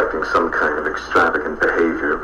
expecting some kind of extravagant behavior.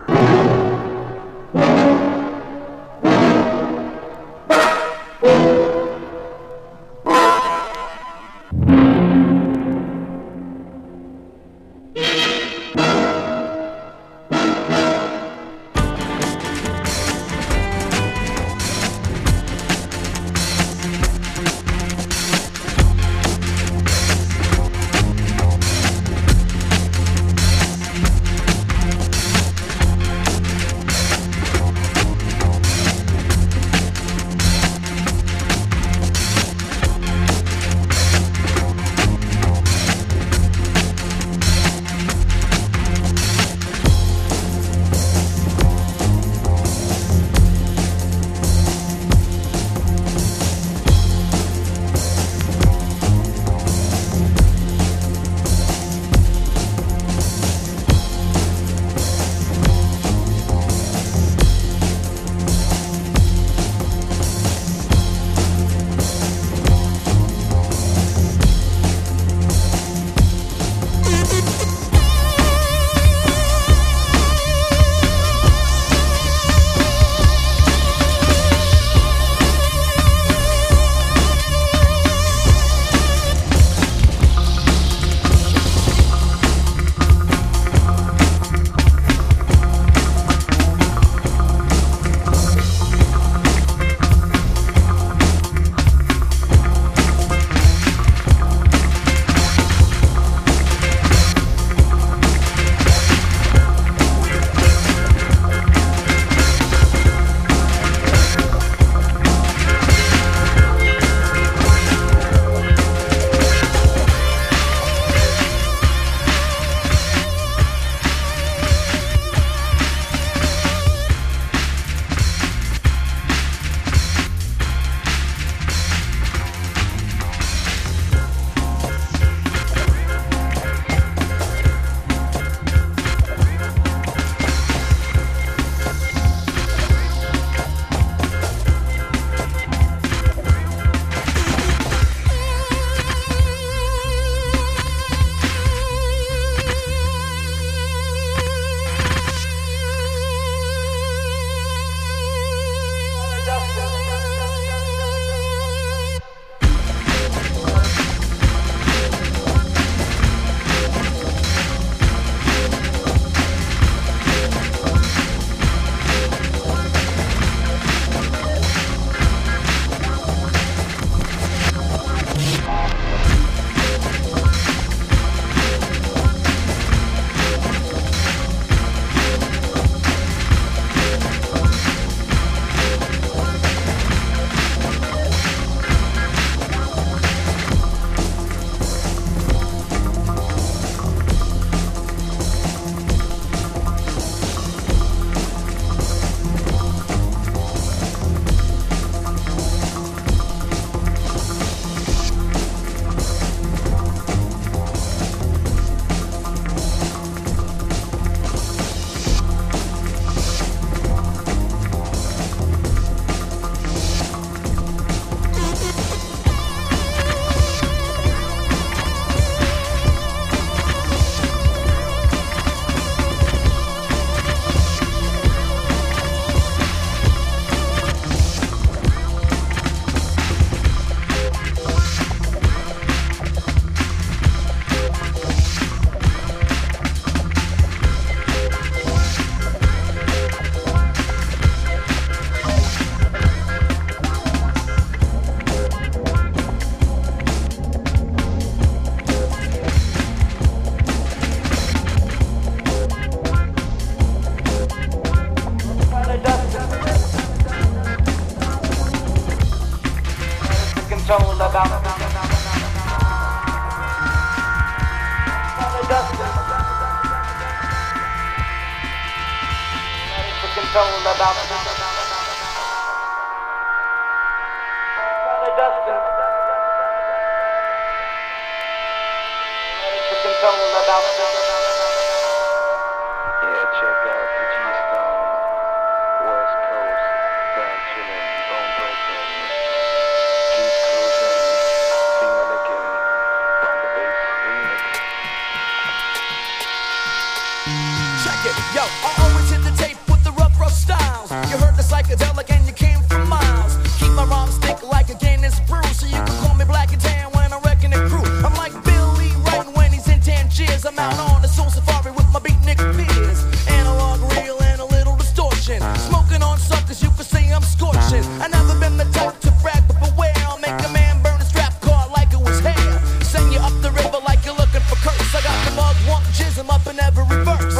I always hit the tape with the rough styles. You heard the psychedelic and you came from miles. Keep my rhymes thick like a Guinness brew, so you can call me Black and Tan when I'm wrecking the crew. I'm like Billy Wright when he's in Tangiers. I'm out on the soul safari with my beatnik peers. Analog, real, and a little distortion. Smoking on suckers, you can see I'm scorching. I never been the type to brag, but beware, I'll make a man burn his strap car like it was hair. Send you up the river like you're looking for curse. I got the mug, wump, jism up in every verse.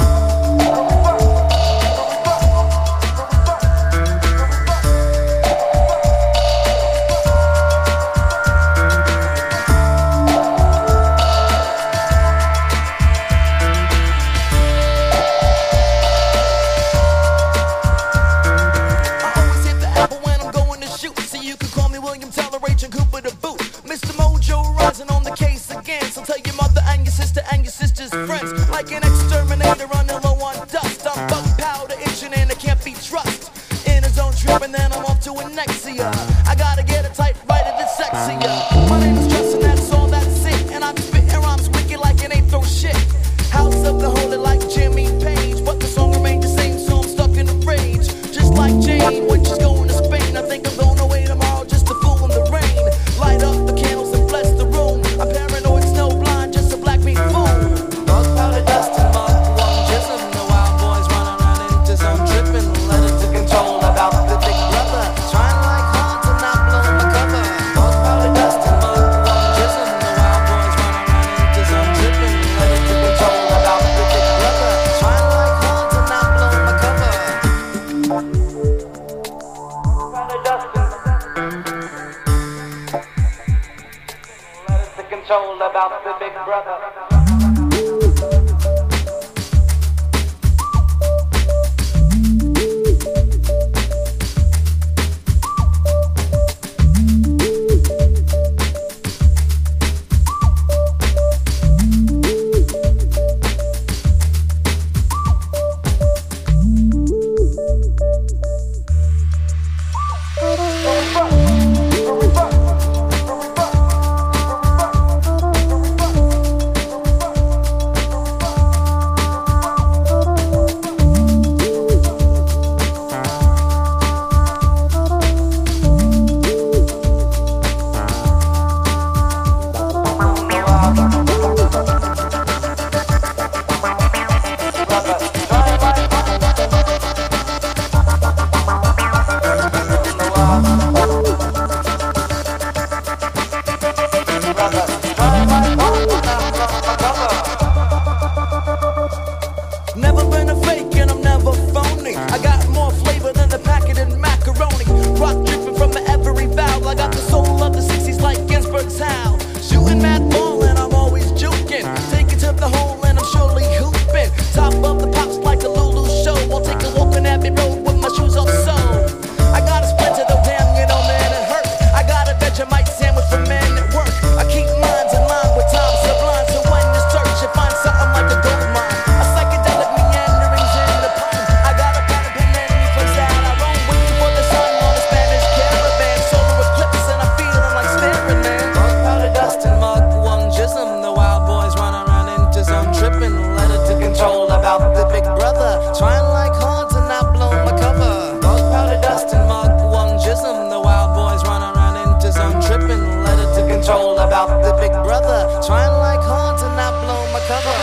Like an exterminator running low on dust. I'm bug powder itching and it can't be trust. In a zone trip and then I'm off to Annexia. I gotta get it tight right at the sexier. My name is Justin, that's all, that's it. And I'm spitting rhymes wicked like an eighth row shit. House of the holy like Jimmy Page, but the song remains the same, so I'm stuck in a rage. Just like Jane when she's going to Spain. I think I'm going away tomorrow just to fool in the rain. Light up the candles and bless the room. I'm paranoid, snow blind, just a black meat fool. About the big brother. Never been a fake and I'm never phony. I got more flavor than the packet in macaroni. Rock dripping from every valve. I got the soul of the 60s like Ginsberg's Howl. Shooting mad ball and I'm always juking. Take it to the hole and I'm surely hooping. Top of the pops like a Lulu show. I'll take a walk on Abbey Road with my shoes off sole. I got a splinter though, damn, you know, man, it hurt. I got a Vegemite sandwich for men at work. I keep minds in line with Tom Sublime. So when you search, you find something like a gold mine. A psychedelic meanderings in the poem. I got a pen and any place that I roam. Waiting for the sun on a Spanish caravan. Solar eclipse and I'm feeling like staring, man. Dark powder dust and mug one jism. The wild boys run around into some tripping. Let it to control about the big brother. Trying like horns and not blow my cover. Dark powder dust and mug one jism. The wild boys run around into some tripping. Let it to control about the big brother. Trying like horns and not blow my cover.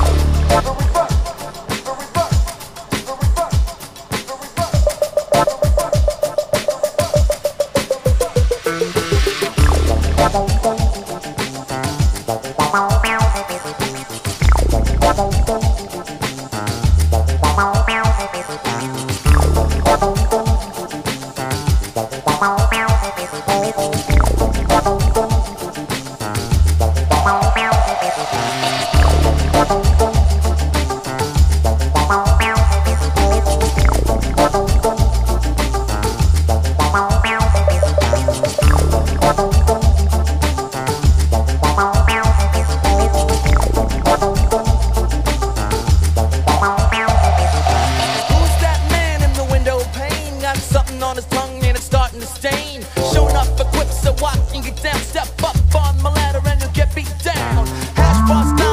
On his tongue and it's starting to stain. Showing up for quips, so watching get down. Step up on my ladder and you'll get beat down. Hash bars down.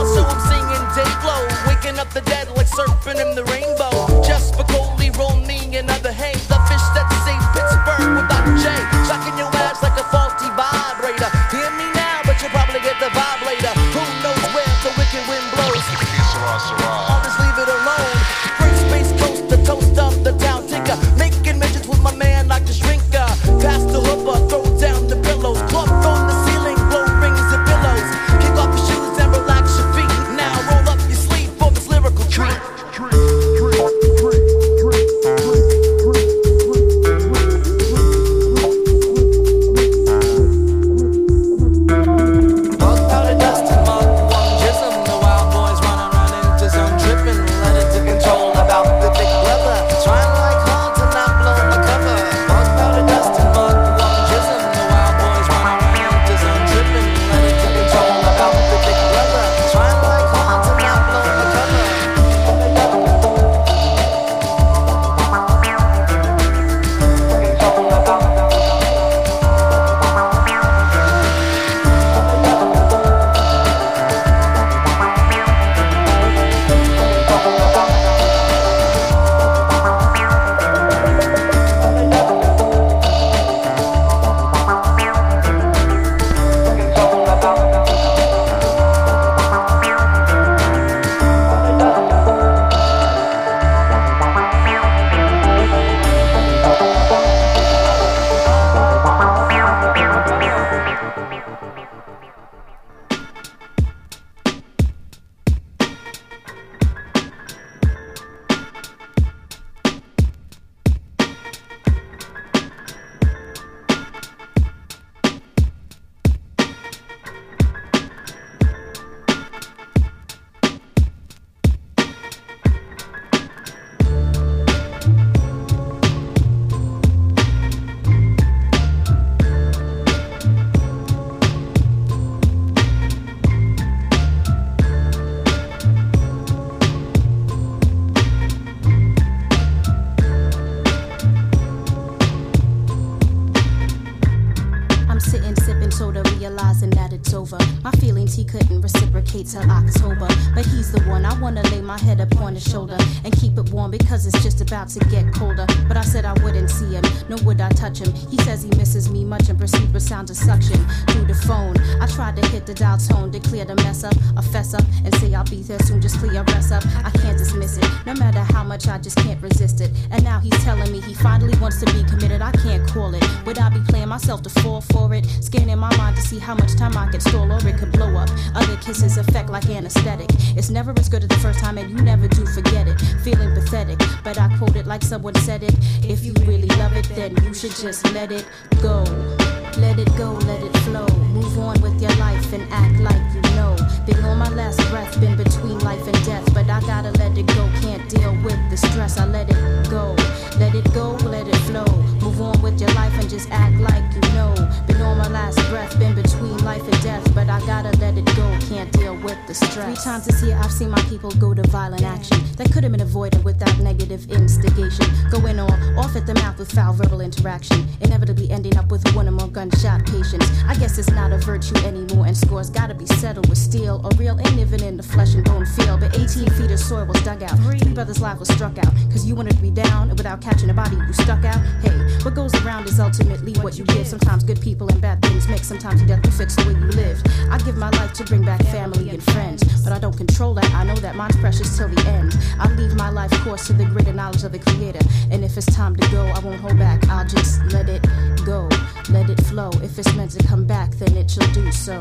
he couldn't reciprocate till October. But he's the one, I wanna lay my head upon his shoulder and keep it warm because it's just about to get colder. But I said I wouldn't see him, nor would I touch him. He says he misses me much and proceed with sounds of suction through the phone. I tried to hit the dial tone to clear the mess up, I fess up and say I'll be there soon, just clear rest up. I can't dismiss it, no matter how much I just can't resist it. And now he's telling me he finally wants to be committed. I can't call it. Would I be playing myself to fall for it? Scanning my mind to see how much time I could stall or it could blow up. Other kisses affect like anesthetic. It's never as good as the first time and you never do forget it. Feeling pathetic, but I quote it like someone said it. If you really love it, then you should just let it go. Let it go, let it flow. Move on with your life and act like you know. Been on my last breath, been between life and death, but I gotta let it go. Can't deal with the stress, I let it go. Let it go, let it flow. Move on with your life and just act like you know. Been on my last breath, been between life and death, but I gotta let it go. Can't deal with the stress. 3 times this year I've seen my people go to violent action that could have been avoided without negative instigation. Going on off at the mouth with foul verbal interaction, inevitably ending up with one or more gunshot patients. I guess it's not a virtue anymore, and scores gotta be settled with steel or real ain't living in the flesh and bone field. But 18 feet of soil was dug out. 3 brothers' lives was struck out, cause you wanted to be down, and without catching a body you stuck out. Hey, what goes around is ultimately what you give. Sometimes good people and bad things mix. Sometimes death can fix the way you live. I give my life to bring back family and friends, but I don't control that. I know that mine's precious till the end. I leave my life course to the greater knowledge of the Creator, and if it's time to go, I won't hold back. I'll just let it go, let it flow. If it's meant to come back, then it shall do so.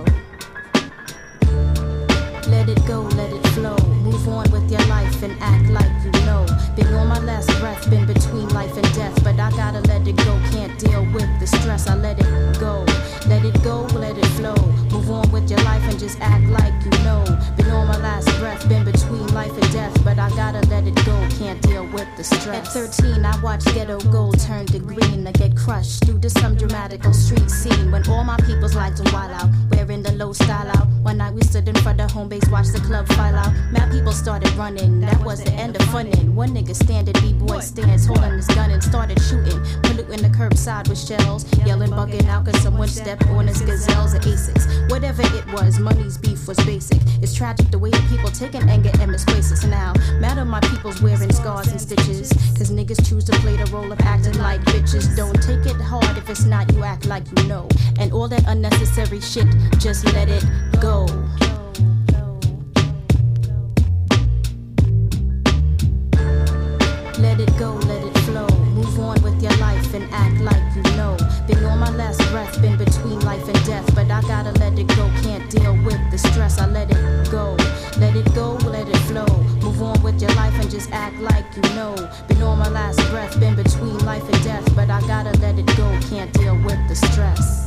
Let it go, let it flow. Move on with your life and act like you know. Been on my last breath, been between life and death, but I gotta let it go. Can't deal with the stress, I let it go. Let it go, let it flow. Move on with your life and just act like you know. Been on my last breath, been between life and death, but I gotta let it go. Can't deal with the stress. At 13, I watched ghetto gold turn to green. I get crushed due to some dramatical street scene when all my people's lights on wild out, wearing the low style out. One night we stood in front of home base, watched the club file out. Mad people started running, that was the end of funnin'. One nigga standing, B-boy stands, holding his gun and started shooting, polluting the curbside with shells, yelling, bugging out cause someone stepped on his gazelles or Asics. Whatever it was, money's beef was basic. It's tragic the way that people taking anger and misplace it. So now, mad on my people's wearing scars and stitches, cause niggas choose to play the role of acting like bitches. Don't take it hard if it's not, you act like you know. And all that unnecessary shit, just let it go. Let it go, let it flow. Move on with your life and act like you know. Been on my last breath, been between life and death, but I gotta let it go. Can't deal with the stress, I let it go. Let it go, let it flow. Move on with your life and just act like you know. Been on my last breath, been between life and death, but I gotta let it go. Can't deal with the stress.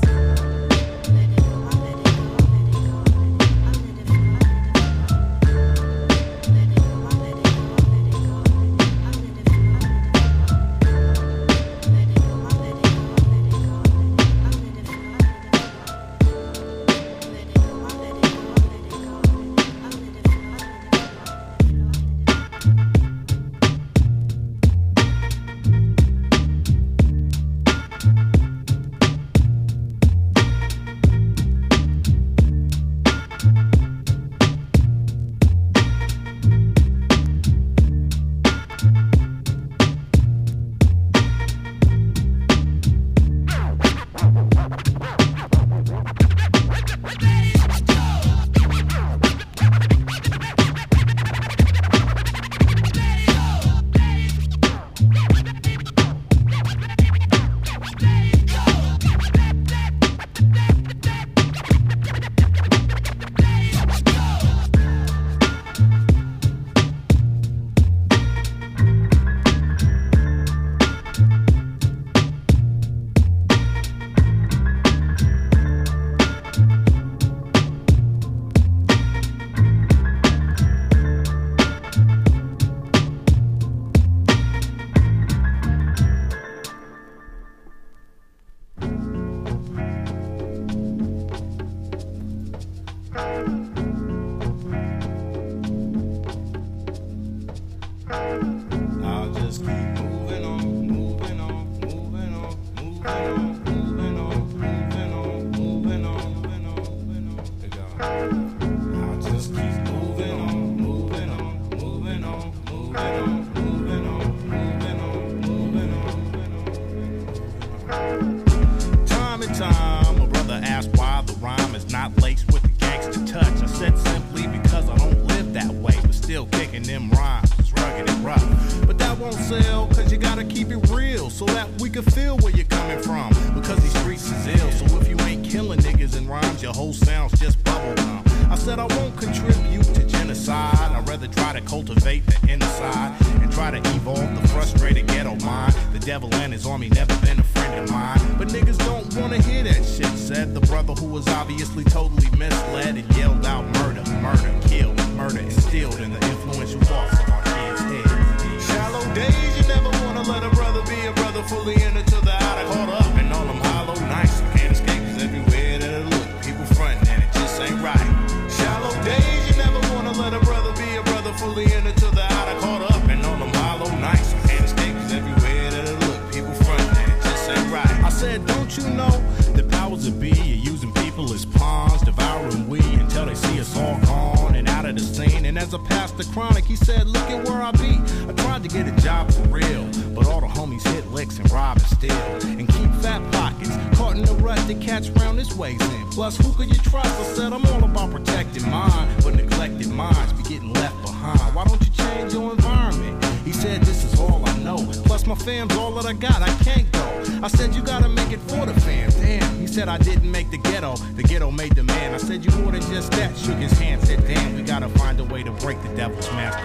and them rhymes is rugged and rough. But that won't sell, cause you gotta keep it real, so that we can feel where you're coming from. Because these streets is ill, so if you ain't killing niggas in rhymes, your whole sound's just bubblegum. I said I won't contribute to genocide. I'd rather try to cultivate the inner side and try to evolve the frustrated ghetto mind. The devil and his army never been a friend of mine. But niggas don't wanna hear that shit, said the brother who was obviously totally misled and yelled out murder, murder, kill, murder instilled in the influential thoughts of our kids' heads. Shallow days, you never wanna let a brother be a brother fully into the outer. Caught up in all them hollow nights. Can't escape, cause everywhere that I look, people frontin' and it just ain't right. Shallow days, you never wanna let a brother be a brother fully into the outer. Caught up in all them hollow nights. Can't escape, cause everywhere that I look, people frontin' and it just ain't right. I said, don't you know the powers that be are using people as pawns, devouring we until they see us all gone and out of the scene. And as I passed the chronic, he said, look at where I be. I tried to get a job for real, but all the homies hit licks and rob and steal and keep fat pockets caught in the rut that catch round this ways in. Plus, who could you trust? I said, I'm all about protecting mine, but neglected minds be getting left behind. Why don't you change your environment? He said, this is all I know. Plus, my fam's all that I got. I can't go. I said, you gotta make it for the fam. Damn. He said, I didn't make the ghetto made the man. I said, you more than just that. Shook his hand, said, damn, we gotta find a way to break the devil's master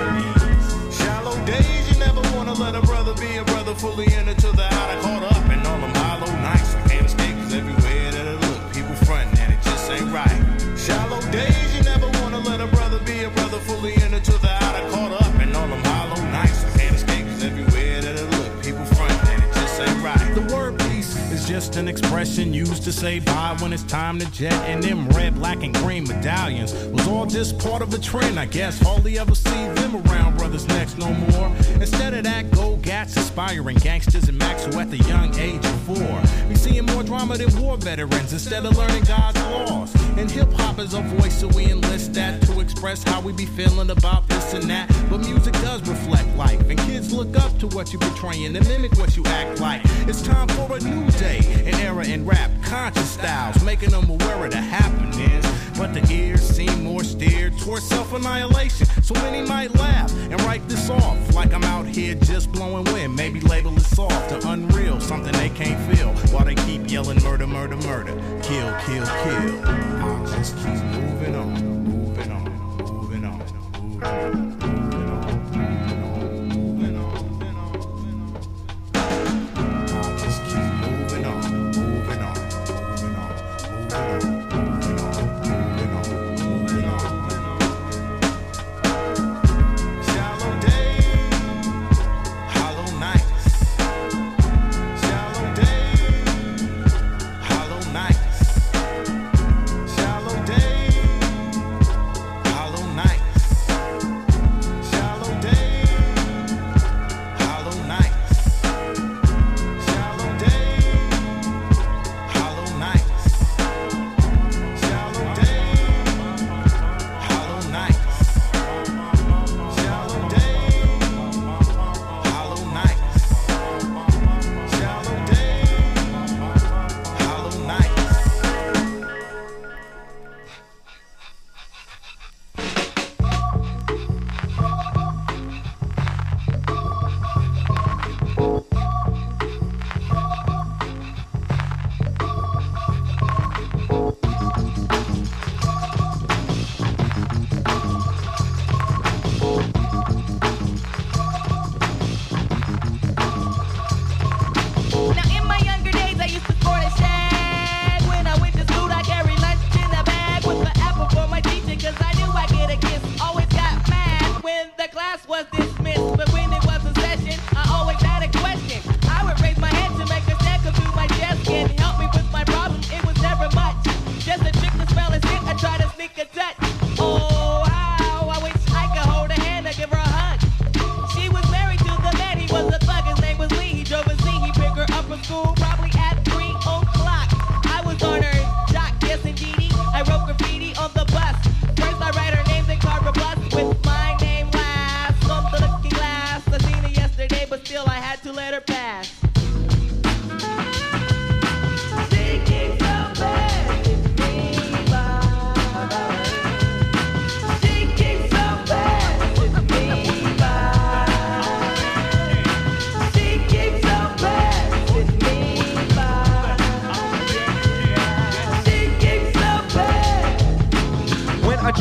plan. Shallow days, you never wanna let a brother be a brother fully into the outer. Caught up in all them hollow nights. I can't escape, cause everywhere that I look, people frontin' and it just ain't right. Shallow days, you never wanna let a brother be a brother fully into the outer. Caught up in all them hollow nights. I can't escape, cause everywhere that I look, people frontin' and it just ain't right. The word peace is just an expression used to say bye when it's time to jet. And them red, black, and green medallions was all just part of a trend, I guess. Hardly ever see them around brothers next no more. Instead of that, go gats, aspiring gangsters and Max who at the young age of 4. We seeing more drama than war veterans instead of learning God's laws. And hip-hop is a voice, so we enlist that to express how we be feeling about this and that. But music does reflect life, and kids look up to what you're portraying and mimic what you act like. It's time for a new day, an era in rap, conscious styles, making them aware of the happenings. But the ears seem more steered towards self-annihilation, so many might laugh and write this off like I'm out here just blowing wind. Maybe label it soft or unreal, something they can't feel, while they keep yelling murder, murder, murder, kill, kill, kill. I'll just keep moving on, moving on, moving on, moving on.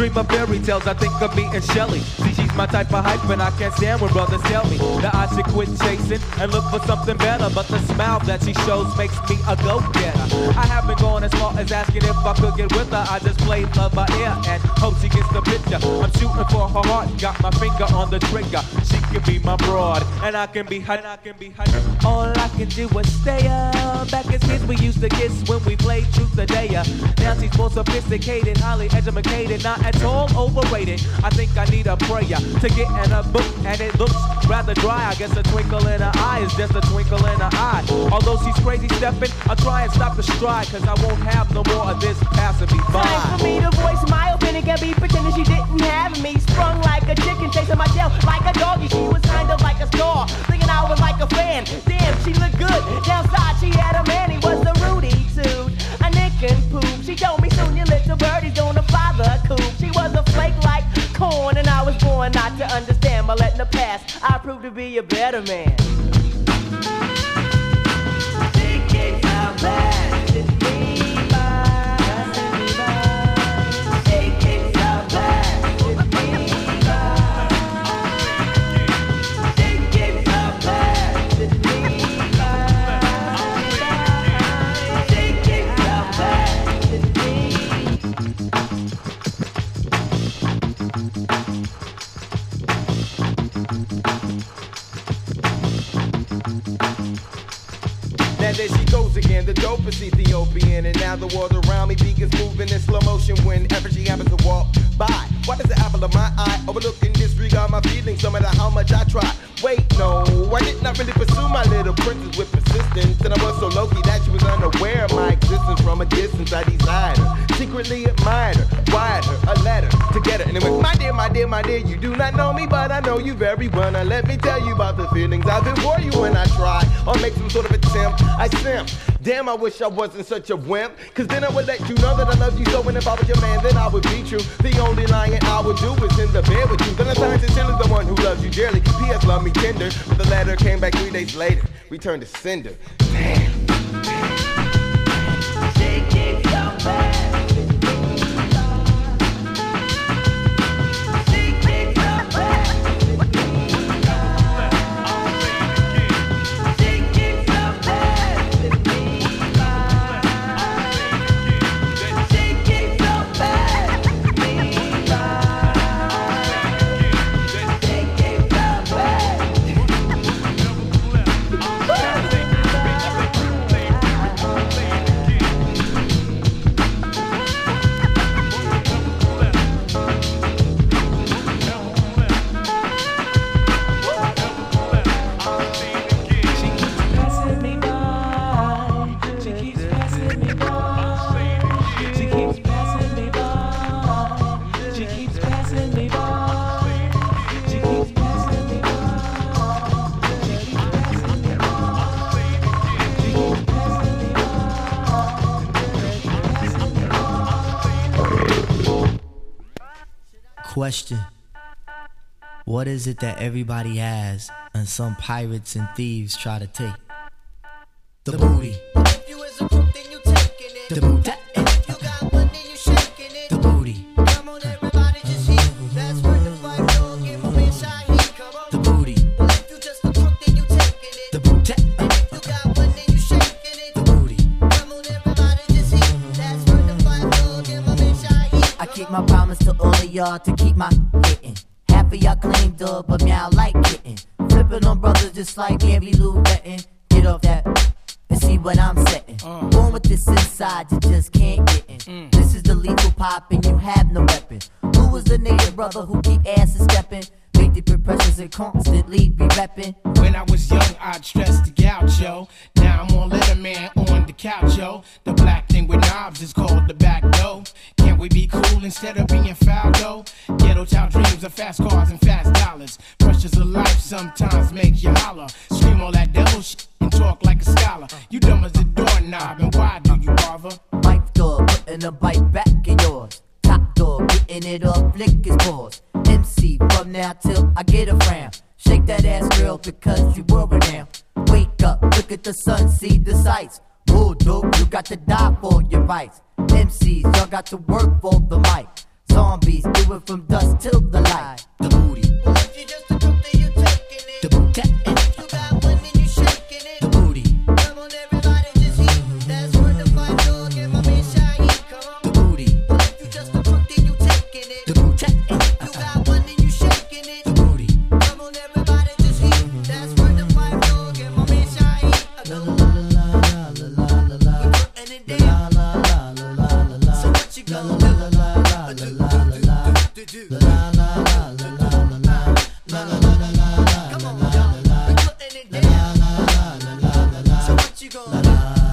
Dream of fairy tales, I think of me and Shelly. See, she's my type of hype, and I can't stand when brothers tell me that I should quit chasing and look for something better. But the smile that she shows makes me a go-getter. I haven't gone as far as asking if I could get with her. I just play love by ear and hope she gets the picture. I'm shooting for her heart, got my finger on the trigger. She can be my broad, and I can be hot. All I can do is stay up. Back as kids, we used to kiss when we played Truth or Dare. Now she's more sophisticated, highly educated, not at all overrated. I think I need a prayer to get in a book, and it looks rather dry. I guess a twinkle in her eye is just a twinkle in her eye. Although she's crazy stepping, I'll try and stop the stride, cause I won't have no more of this passing me by. Time for me to voice my opinion, can be pretending she didn't have me. Sprung like a chicken, chasing my tail like a doggy. She was kind of like a star, thinking I was like a fan. Damn, she looked good. Downside, she had a man, he was a Rudy suit, a Nick and Poop. She told me soon your little birdie's gonna fly the coop. She was a flake like corn, and I was born not to understand. By letting the past, I proved to be a better man. She keeps her back to me. There she goes again, the dopest Ethiopian. And now the world around me begins moving in slow motion whenever she happens to walk by. Why does the apple of my eye overlook and disregard my feelings no matter how much I try? Wait, no, I did not really pursue my little princess with persistence. And I was so low-key that she was unaware of my existence. From a distance I desired her, secretly admired her, wired her a letter to get her. And it went, my dear, my dear, my dear, you do not know me, but I know you very well. Now let me tell you about the feelings I've been for you when I try or make some sort of attempt. I simp. Damn, I wish I wasn't such a wimp, cause then I would let you know that I love you so. And if I was your man, then I would be true. The only lying I would do is in the bed with you. Then I signed to Tilly, the one who loves you dearly. P.S. love me tender, but the letter came back 3 days later. Returned to sender. Damn. She keeps your back. Question: what is it that everybody has and some pirates and thieves try to take? The booty. If you is a crook, then you taking it. The booty. And if you got money, you shaking it. The booty. Come on, everybody, just heat. That's where the fight go. Give 'em a shot heat. Come on. The booty. Well, if you just a crook, then you taking it. The booty. And if you got money, you shaking it. The booty. Come on, everybody, just heat. That's where the fight go. Give 'em a shot heat. I keep my promise to all of y'all to keep my hitting. Half of y'all claim dub, but me I like getting. Flipping on brothers just like Gary Lou betting. Get off that and see what I'm setting. Born with this inside, you just can't get in. This is the lethal pop and you have no weapon. Who was the native brother who keep asses stepping? Make the pressures and constantly be repping. When I was young, I'd stress the gaucho. Now I'm on Letterman on the couch, yo. The black thing with knobs is called the back door. Can't we be cool instead of being foul, though? Ghetto child dreams of fast cars and fast dollars. Pressures of life sometimes make you holler. Scream all that devil shit and talk like a scholar. You dumb as a doorknob, and why do you bother? Wife door, putting a bite back in yours. Top door, getting it off, flick his paws. MC from now till I get a frown. Shake that ass, girl, because you were now. Wake up, look at the sun, see the sights. Bulldog, you got to die for your rights. MCs, y'all got to work for the mic. zombies, do it from dusk till the light. The booty. Well, if you just a crook, then you taking it. The booty. And if you got one, then you shaking it. The booty. Come on, everybody, just heat. That's where the fight dog and my man Shaheed. Come on. The booty. Well, if you just a crook, then you taking it. The booty. And if you got one, then you shaking it. The booty. Come on, everybody, just heat. That's where the fight dog and my man Shaheed. La la la la la la la la. We're putting it down. La la la la la la. So what you gonna do? La la la la la la la la. La la la la la la la la. La la la la la la. Come on, y'all. We're putting it down. So what you gonna do?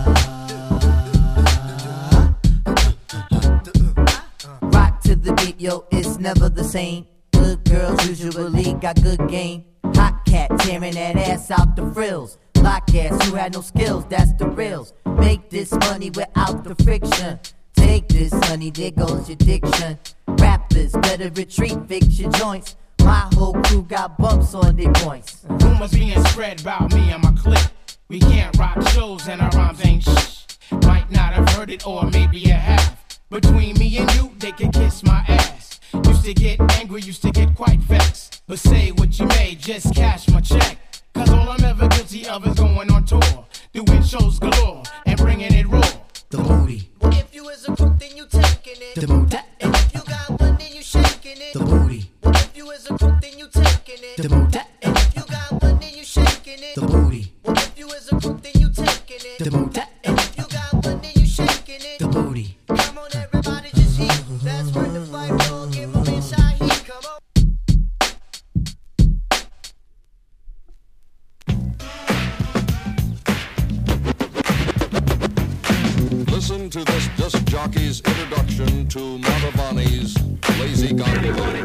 Rock to the beat, yo, it's never the same. Good girls usually got good game. Hot cat tearing that ass out the frills. Lock ass who had no skills, that's the reals. Make this money without the friction. Take this, honey, there goes your diction. Rappers better retreat, fix your joints. My whole crew got bumps on their points. Rumors being spread about me and my clique. We can't rock shows and our rhymes ain't shh. Might not have heard it or maybe you have. Between me and you, they can kiss my ass. Used to get angry, used to get quite vexed. But say what you may, just cash my check. Cause all I'm ever guilty of is going on tour, doing shows galore and bringing it raw. The booty. Well, if you is a crook, then you taking it. The booty. And if you got one, then you shaking it. The booty. Well, if you is a crook, then you taking it. The booty. And if you got one, then you shaking it. The booty. Well, if you is a crook, then you taking it. The booty. And if you got one, then you shaking it. The booty. Come on, everybody, just heat. That's where the fight will get my man Shaheed. Come on. Listen to this disc jockey's introduction to Montavani's Lazy Gondola.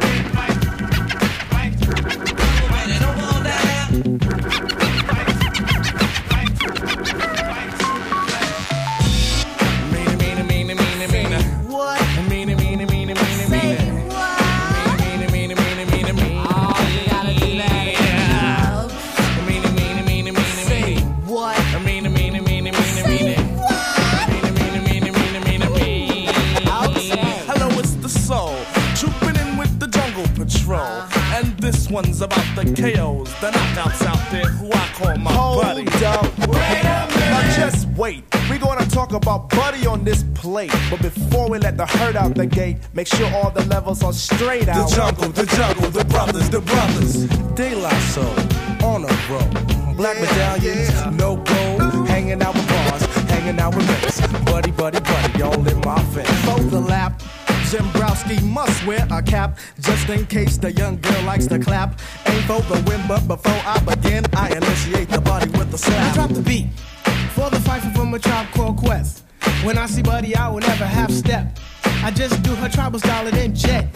This one's about the KOs, the knockouts out there who I call my buddy. Hold up, wait a minute. Now just wait, we gonna talk about Buddy on this plate. But before we let the herd out the gate, make sure all the levels are straight out. The jungle, the brothers, De La Soul, on a roll. Black medallions, no gold, hanging out with bars, hanging out with mates. Buddy, all in my face. For the lap, Jimbrowski must wear a cap, just in case the young girl likes to clap. Ain't for the win, but before I begin, I initiate the body with the slap. I drop the beat for the fight from a Tribe Called Quest. When I see Buddy, I will never half step. I just do her tribal style and then jet.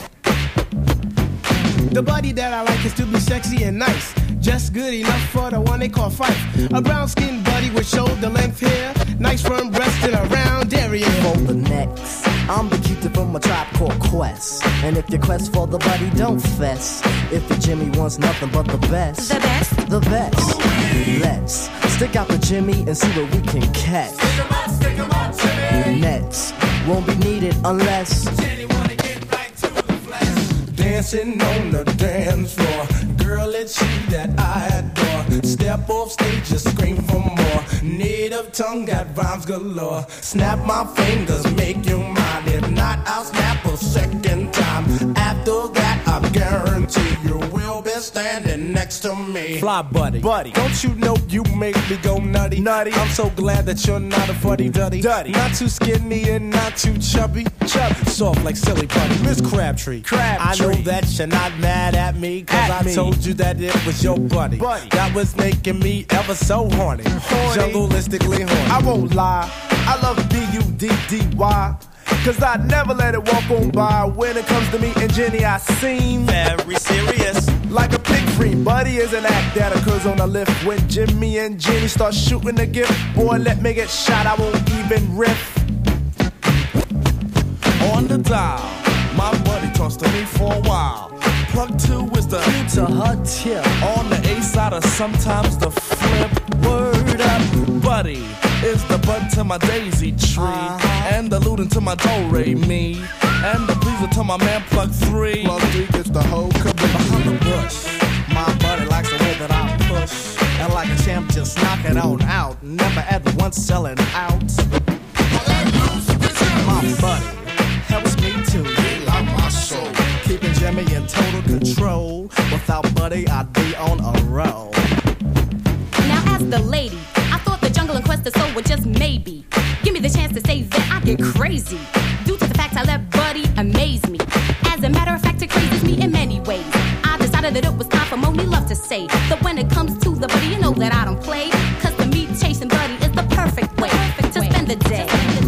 The body that I like is to be sexy and nice, just good enough for the one they call Fife. A brown-skinned buddy with shoulder-length hair, nice firm breast and a round area. For the next, I'm the cutie from a Tribe Called Quest. And if your quest for the buddy, don't fess. If the Jimmy wants nothing but the best. The best? The best. Let's stick out the Jimmy and see what we can catch. Stick 'em out, Jimmy. Nets won't be needed unless Jenny wanna get right to the flesh. Dancing on the dance floor, girl, it's you that I adore. Step off stage, just scream for more. Native tongue got rhymes galore. Snap my fingers, make you mine. If not, I'll snap a second time. After that, I guarantee you will be standing next to me. Fly buddy, Don't you know you make me go nutty? I'm so glad that you're not a fuddy-duddy. Not too skinny and not too chubby. Soft like silly putty. Miss Crabtree. I know that you're not mad at me, cause I told you that it was your buddy. That was making me ever so horny. Jungleistically horny. I won't lie, I love B-U-D-D-Y, cause I never let it walk on by. When it comes to me and Jenny, I seem very serious. Like a pig free, Buddy is an act that occurs on a lift. When Jimmy and Jenny start shooting the gift, boy, let me get shot, I won't even riff. On the dial, my buddy talks to me for a while. Plug 2 is the Q to her tip. On the A side or sometimes the flip. Word up, buddy is the bud to my daisy tree, and the lute to my do-re-mi. And the pleaser to my man Plug 3. Plug 3 gets the whole caboose. Behind the bush, my buddy likes the way that I push. And like a champ, just knock it on out. Never at once selling out. My buddy helps me to relock my soul. Keeping Jimmy in total control. Without Buddy, I'd be on a roll. Now as the lady, I thought the jungle and quest of soul would just maybe give me the chance to say that I get crazy due to the fact I let Buddy amaze me. As a matter of fact, it crazes me in many ways. I decided that it was time for Moni Love to say that when it comes to the Buddy, you know that I don't play. Cause to me, chasing Buddy is the perfect way to spend the day.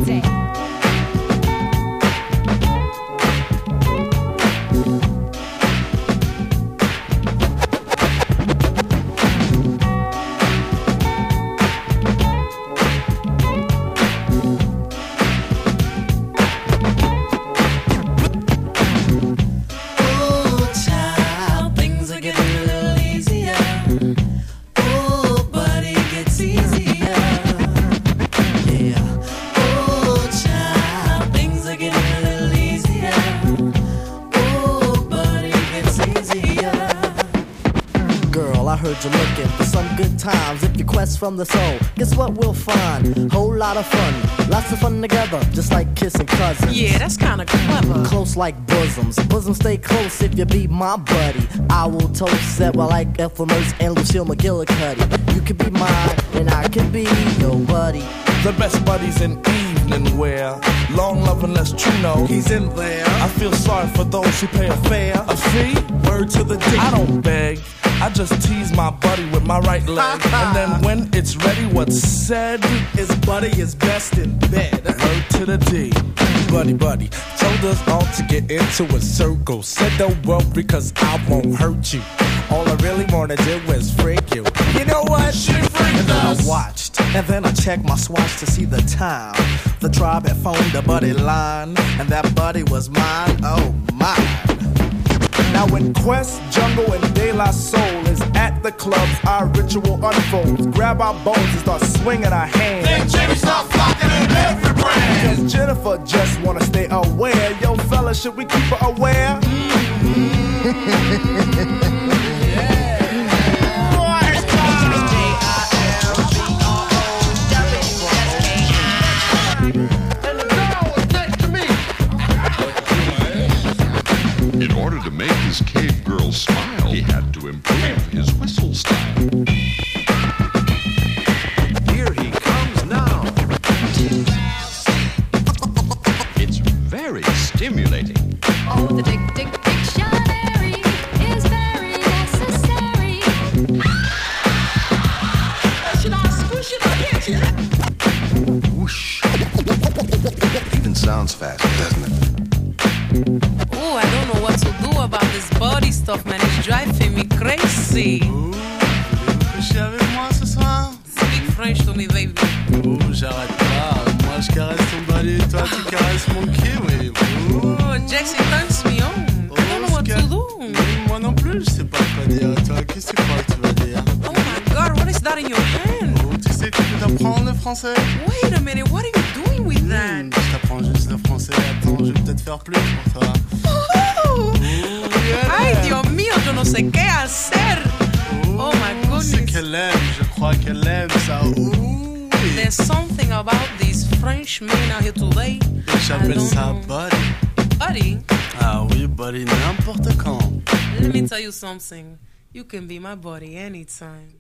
You're looking for some good times. If you quest from the soul, guess what we'll find? Whole lot of fun, lots of fun together, just like kissing cousins. Yeah, that's kinda clever. Close like bosoms, bosoms stay close if you be my buddy. I will toast that while like Ethel Mertz and Lucille McGillicuddy. You could be mine and I could be your buddy. The best buddies in evening wear. Long love unless true know he's in there. I feel sorry for those who pay a fare. A fee? Word to the D. I don't beg. I just tease my buddy with my right leg. And then when it's ready, what's said is Buddy is best in bed. Word to the D. Buddy, buddy, told us all to get into a circle. Said don't worry cause I won't hurt you. All I really wanna do is freak you. You know what? She freaked and then us. I watched, and then I checked my swatch to see the time. The tribe had phoned the Buddy line, and that Buddy was mine, oh mine. Now when Quest, Jungle, and De La Soul is at the clubs, our ritual unfolds. Grab our bones and start swinging our hands. Then Jimmy start flocking in every brand. Cause Jennifer just wanna stay aware. Yo fella, should we keep her aware? In order to make his cave girl smile, he had to improve his whistle style. Here he comes now. It's very stimulating. Oh, the dictionary is very necessary. Should I squish it or hit it? Whoosh. Even sounds fast, doesn't it? Oh, I don't know what to do about this body stuff, man. It's driving me crazy. Voulez-vous coucher avec moi ce soir? Speak French to me, baby. Oh, j'arrête pas. Moi, je caresse ton body, toi, tu caresses mon kiwi. Oh, Jackson turns me on. I don't know what to do. Moi non plus, je sais pas quoi dire. Toi, qu'est-ce que tu crois que tu vas dire? Oh my God, what is that in your hand? Oh, tu sais que tu peux t'apprendre le français? Wait a minute, what are you doing with that? Je t'apprends juste le français. Attends, je vais peut-être faire plus pour toi. Ay, Dios mío, yo no sé qué hacer. Oh my goodness. C'est qu'elle aime, je crois qu'elle aime ça. Ouh. There's something about these French men out here today. J'appelle ça buddy. Buddy? Ah oui, buddy, n'importe quand. Let me tell you something. You can be my buddy anytime.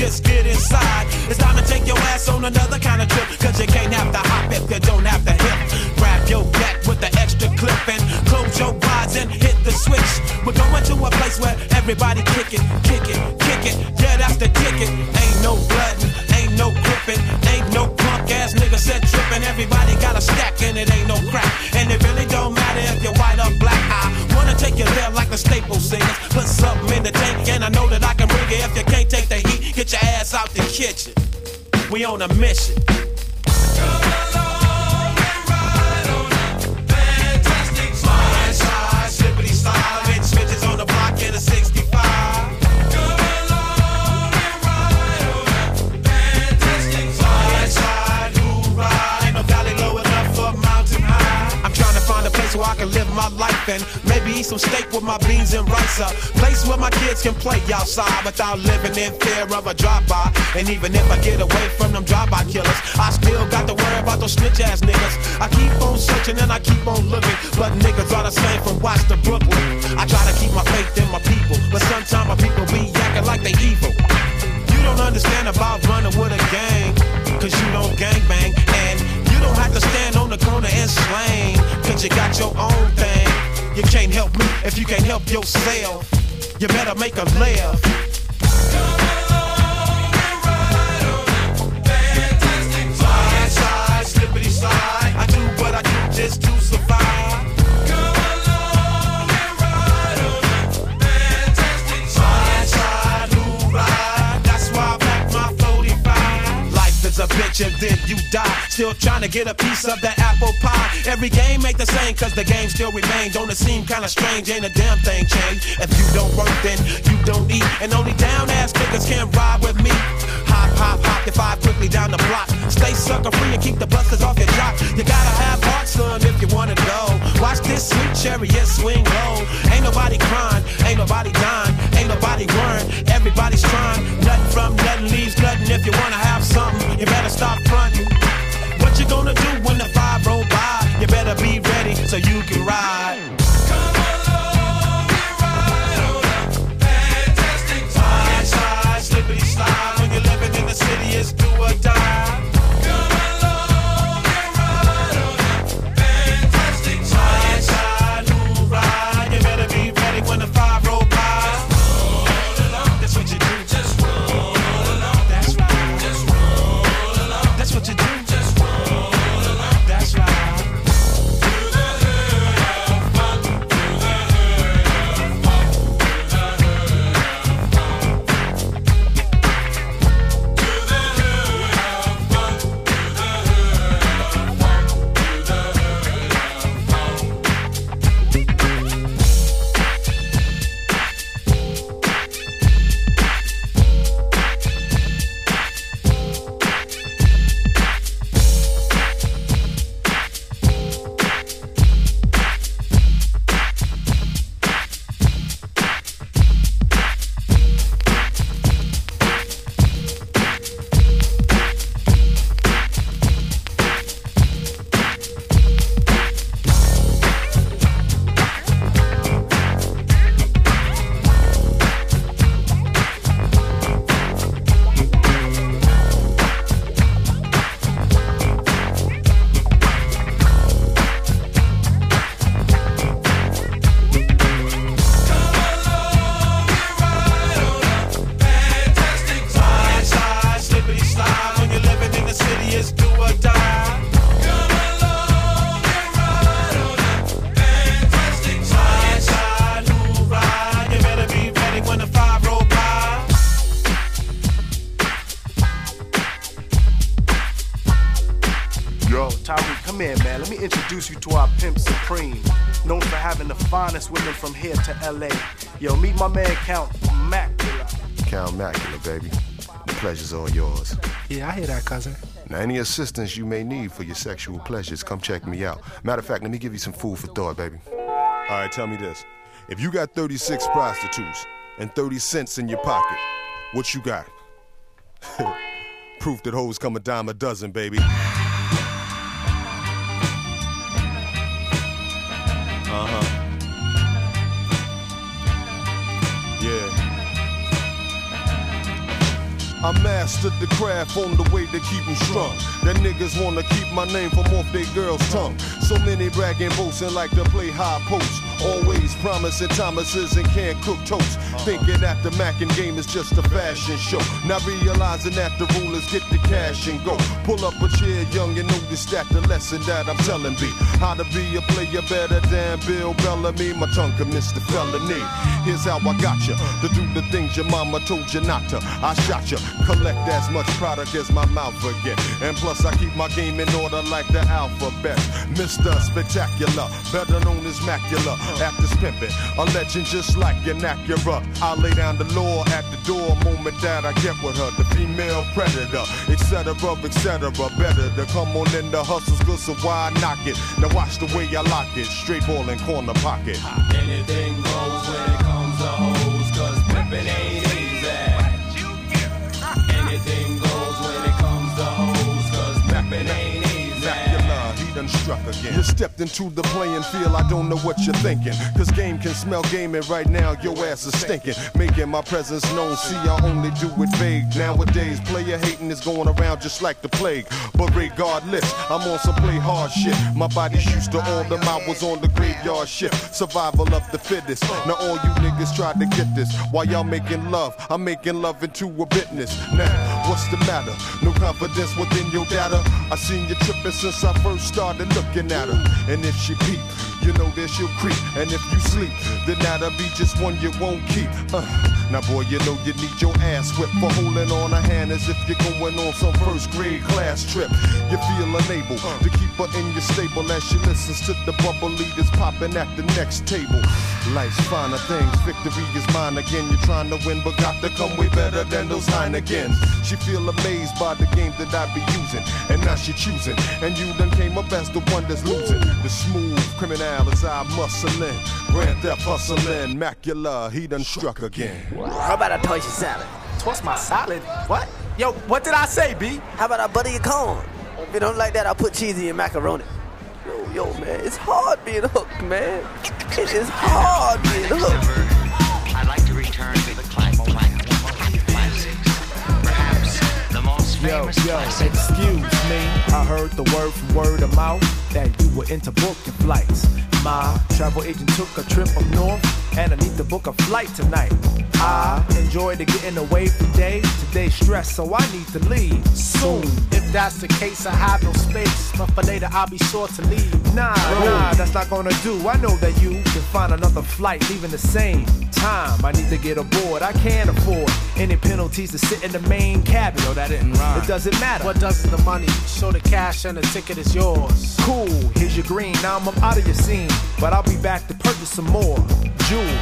just get inside. It's time to take your ass on another kind of trip, cause you can't have to hop if you don't have to hip. Grab your gat with the extra clip and close your eyes and hit the switch. We're going to a place where everybody kick it, kick it, kick it. Yeah, that's the ticket. Ain't no bloodin', ain't no gripping, ain't no punk ass nigga set trippin'. Everybody got a stack and it ain't no crack. And it really don't matter if you're white or black. I wanna take you there like the Staples singers. Put something in the tank and I know that I can bring it. If you can't take the heat, get your ass out the kitchen. We on a mission. So I can live my life and maybe eat some steak with my beans and rice. A place where my kids can play outside without living in fear of a drive-by. And even if I get away from them drive-by killers, I still got to worry about those snitch-ass niggas. I keep on searching and I keep on looking, but niggas are the same from Watts to Brooklyn. I try to keep my faith in my people, but sometimes my people be acting like they evil. You don't understand about running with a gang, cause you don't gangbang. And you don't have to stand on the corner and slang, cause you got your own thing. You can't help me if you can't help yourself. You better make a laugh. Slide, slide, slippity slide. I do what I do just to survive. A bitch and then you die. Still trying to get a piece of that apple pie. Every game ain't the same cause the game still remains. Don't it seem kinda strange? Ain't a damn thing changed. If you don't work then you don't eat. And only down ass niggas can ride with me. Hop, hop, hop, if I quickly down the block. Stay sucker free and keep the busters off your jock. You gotta have heart, son, if you wanna go. Watch this sweet chariot swing low. Ain't nobody crying, ain't nobody dying, ain't nobody worrying. Everybody's trying. Nothing from nothing leaves nothing. If you wanna have something, you better stop fronting. What you gonna do when the five roll by? You better be ready so you can ride. Come along and ride on a fantastic slide, slide, slippity slide. When you're living in the city, it's do or die. Come along and ride on a fantastic slide, slide, who ride? You better be ready when the five roll by. Roll along, that's what you do. Just roll along, that's right. Just roll along, that's what you do. Just roll along, that's right. Introduce you to our pimp supreme, known for having the finest women from here to LA. Yo, meet my man Count Macula. Count Macula, baby. The pleasure's all yours. Yeah, I hear that, cousin. Now, any assistance you may need for your sexual pleasures, come check me out. Matter of fact, let me give you some food for thought, baby. All right, tell me this. If you got 36 prostitutes and 30 cents in your pocket, what you got? Proof that hoes come a dime a dozen, baby. I mastered the craft on the way to keep them strung. That niggas wanna keep my name from off their girl's tongue. So many bragging, boasting like to play high post. Always promising Thomases and can't cook toast. Thinking that the Mackin game is just a fashion show. Now realizing that the rulers get the cash and go. Pull up a chair, young, and notice that the lesson that I'm telling be how to be a player better than Bill Bellamy. My tongue commits the felony. Here's how I got you to do the things your mama told you not to. I shot you, collect as much product as my mouth forget. And plus I keep my game in order like the alphabet. Mr. Spectacular, better known as Macula. After pimping, a legend just like an Acura. I lay down the law at the door moment that I get with her. The female predator, etc., etc. Better to come on in the hustle's good, so why knock it? Now watch the way I lock it. Straight ball in corner pocket. Anything goes when it comes to hoes, cause pimpin' ain't easy. Anything goes when it comes to hoes, cause pimpin' ain't easy. He done struck again. You stepped into the playing field, I don't know what you're thinking. Cause game can smell gaming right now, your ass is stinking. Making my presence known, see I only do it vague. Nowadays, player hating is going around just like the plague. But regardless, I'm on some play hard shit. My body's used to all them hours on the graveyard shift. Survival of the fittest. Now all you niggas try to get this. While y'all making love, I'm making love into a business. Now, what's the matter? No confidence within your data. I seen you tripping since I first started looking at her. And if she peep, you know that she'll creep. And if you sleep, then that'll be just one you won't keep. Now boy, you know you need your ass whipped for holding on a hand as if you're going on some first grade class trip. You feel unable to keep her in your stable as she listens to the bubbly that's popping at the next table. Life's finer things, victory is mine again. You're trying to win, but got to come way better than those Heinekens. She feel amazed by the game that I be using, and now she choosing. And you done came up as the one that's losing. The smooth criminal as I muscling, Grand Theft hustling, Macula, he done struck again. How about I toss your salad? Toss my salad? What? Yo, what did I say, B? How about I butter your corn? If you don't like that, I'll put cheese in your macaroni. Yo, man, it's hard being hooked, man. It is hard being hooked. I'd like to return to the classics. Perhaps the most famous classic. Excuse me. I heard the word from word of mouth that you were into booking flights. My travel agent took a trip up north, and I need to book a flight tonight. I enjoy the getting away from day. Today's stress, so I need to leave soon. If that's the case, I have no space, but for later I'll be sure to leave. Nah, that's not gonna do. I know that you can find another flight leaving the same time. I need to get aboard. I can't afford any penalties to sit in the main cabin. Yo, that didn't rhyme. It doesn't matter. What does the money? Show the cash and the ticket is yours. Cool, here's your green. Now I'm out of your scene, but I'll be back to purchase some more. Jewel.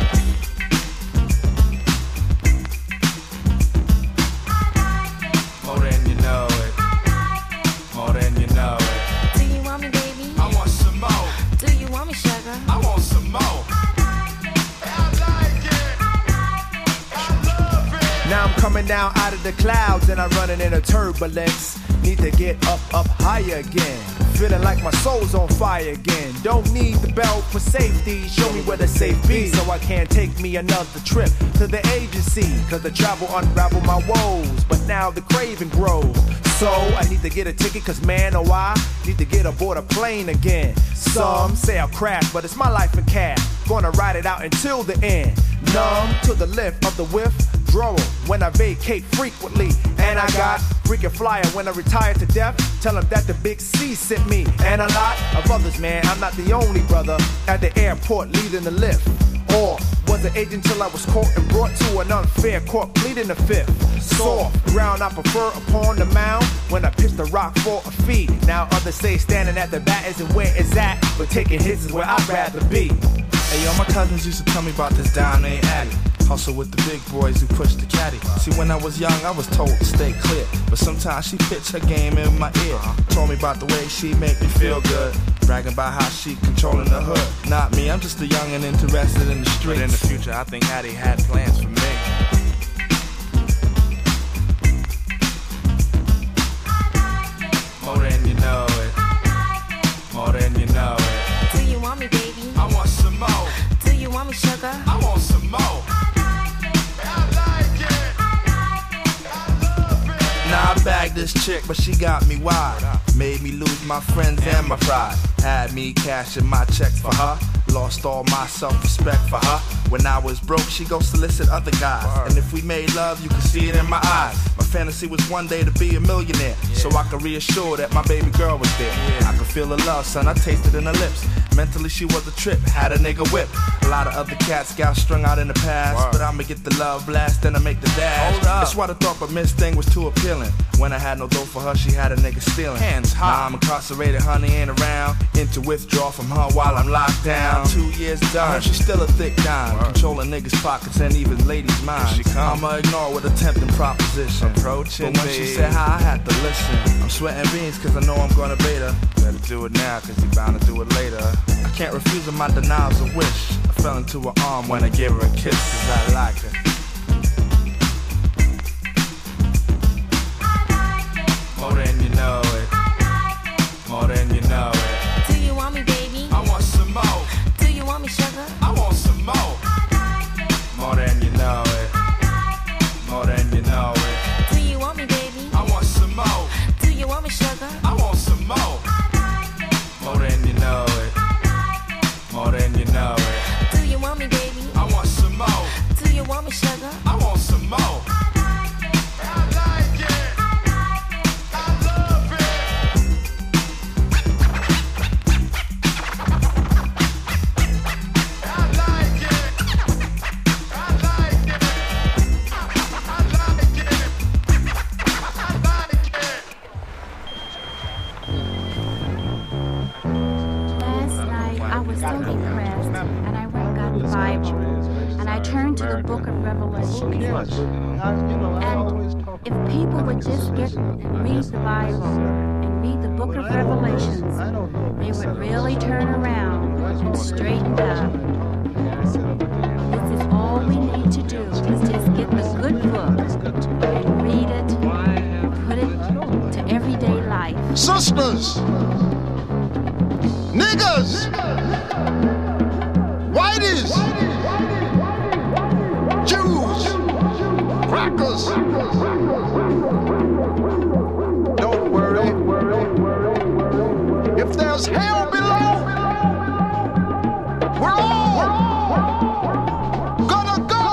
More than you know it. More than you know it. Do you want me, baby? I want some more. Do you want me, sugar? I want some more. Now I'm coming down out of the clouds and I'm running in a turbulence. Need to get up higher again. Feeling like my soul's on fire again. Don't need the belt for safety. Show me where the safe be, so I can't take me another trip to the agency. Cause the travel unravel my woes, but now the craving grows. So I need to get a ticket, cause man, oh I need to get aboard a plane again. Some say I'll crash, but it's my life in cash. Gonna ride it out until the end. Numb to the lift of the withdrawal when I vacate frequently. And I got freaking flyer when I retire to death. Tell them that the big C sent me. And a lot of others, man. I'm not the only brother at the airport leading the lift. Or was an agent till I was caught and brought to an unfair court, pleading the fifth. Soft ground I prefer upon the mound when I pitch the rock for a fee. Now others say standing at the bat isn't where it's at, but taking hits is where I'd rather be. Hey yo, my cousins used to tell me about this down there alley. Hustle with the big boys who push the caddy. See, when I was young, I was told to stay clear, but sometimes she pitched her game in my ear. Told me about the way she make me feel good, bragging about how she controlling the hood. Not me, I'm just a young and interested in the streets. But in the future, I think Hattie had plans for me. More than you know it. More than you know it. Do you want me, baby? I want some more. Do you want me, sugar? I want some more. like this chick, but she got me wide. Made me lose my friends and my pride. Had me cashing my checks for her. Lost all my self-respect for her. When I was broke, she go solicit other guys. And if we made love, you could see it in my eyes. My fantasy was one day to be a millionaire, so I could reassure that my baby girl was there. I could feel the love, son, I tasted in her lips. Mentally she was a trip, had a nigga whip. A lot of other cats got strung out in the past, but I'ma get the love blast, then I make the dash. That's why the thought but miss thing was too appealing. When I had no dough for her, she had a nigga stealing. Hands high. Now I'm incarcerated, honey ain't around. Into withdrawal from her while I'm locked down. 2 years done, she's still a thick dime. Controlling niggas' pockets and even ladies' minds. I'ma ignore with a tempting proposition. Approaching, but when she said hi, I had to listen. I'm sweating beans cause I know I'm gonna bait her. Better do it now cause you bound to do it later. I can't refuse her, my denial's a wish. I fell into her arm when I gave her a kiss cause I like her. More than you know it. More than you know it. Do you want me, baby? I want some more. Do you want me, sugar? I want some more. More than you know it. More than you know it. Do you want me, baby? I want some more. Do you want me, sugar? I want some more. More than you know it. More than you know it. Do you want me, baby? I want some more. Do you want me, sugar? I want some more. And if people would just get and read the Bible and read the book of Revelations, they would really turn around and straighten out. This is all we need to do, is just get the good book and read it, put it to everyday life. Sisters, niggas, whiteys, Jews, crackers. Don't worry. If there's hell below, we're all gonna go.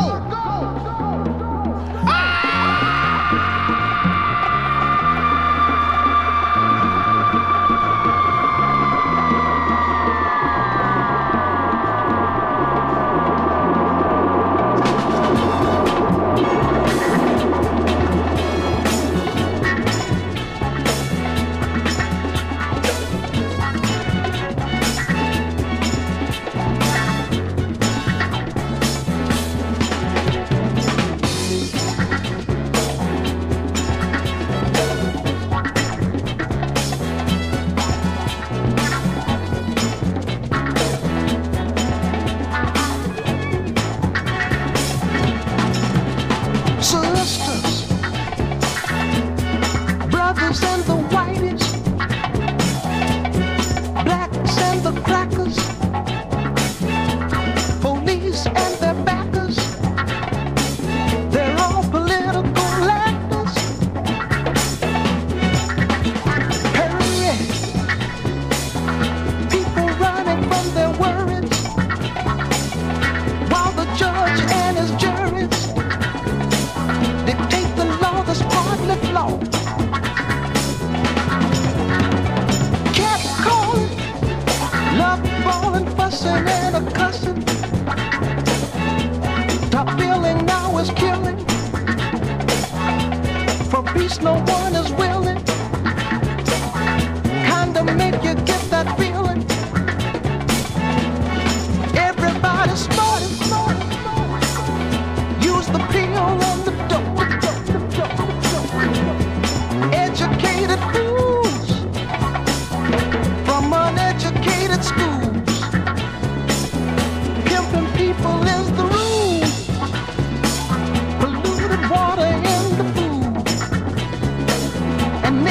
And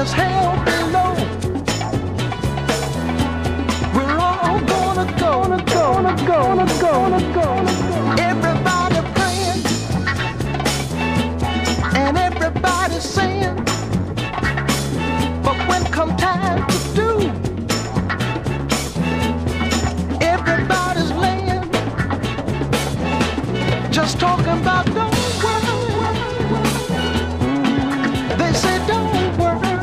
there's hell below, we're all gonna go. Everybody praying and everybody saying, but when come time to do, everybody's laying, just talking about don't worry. They say don't worry.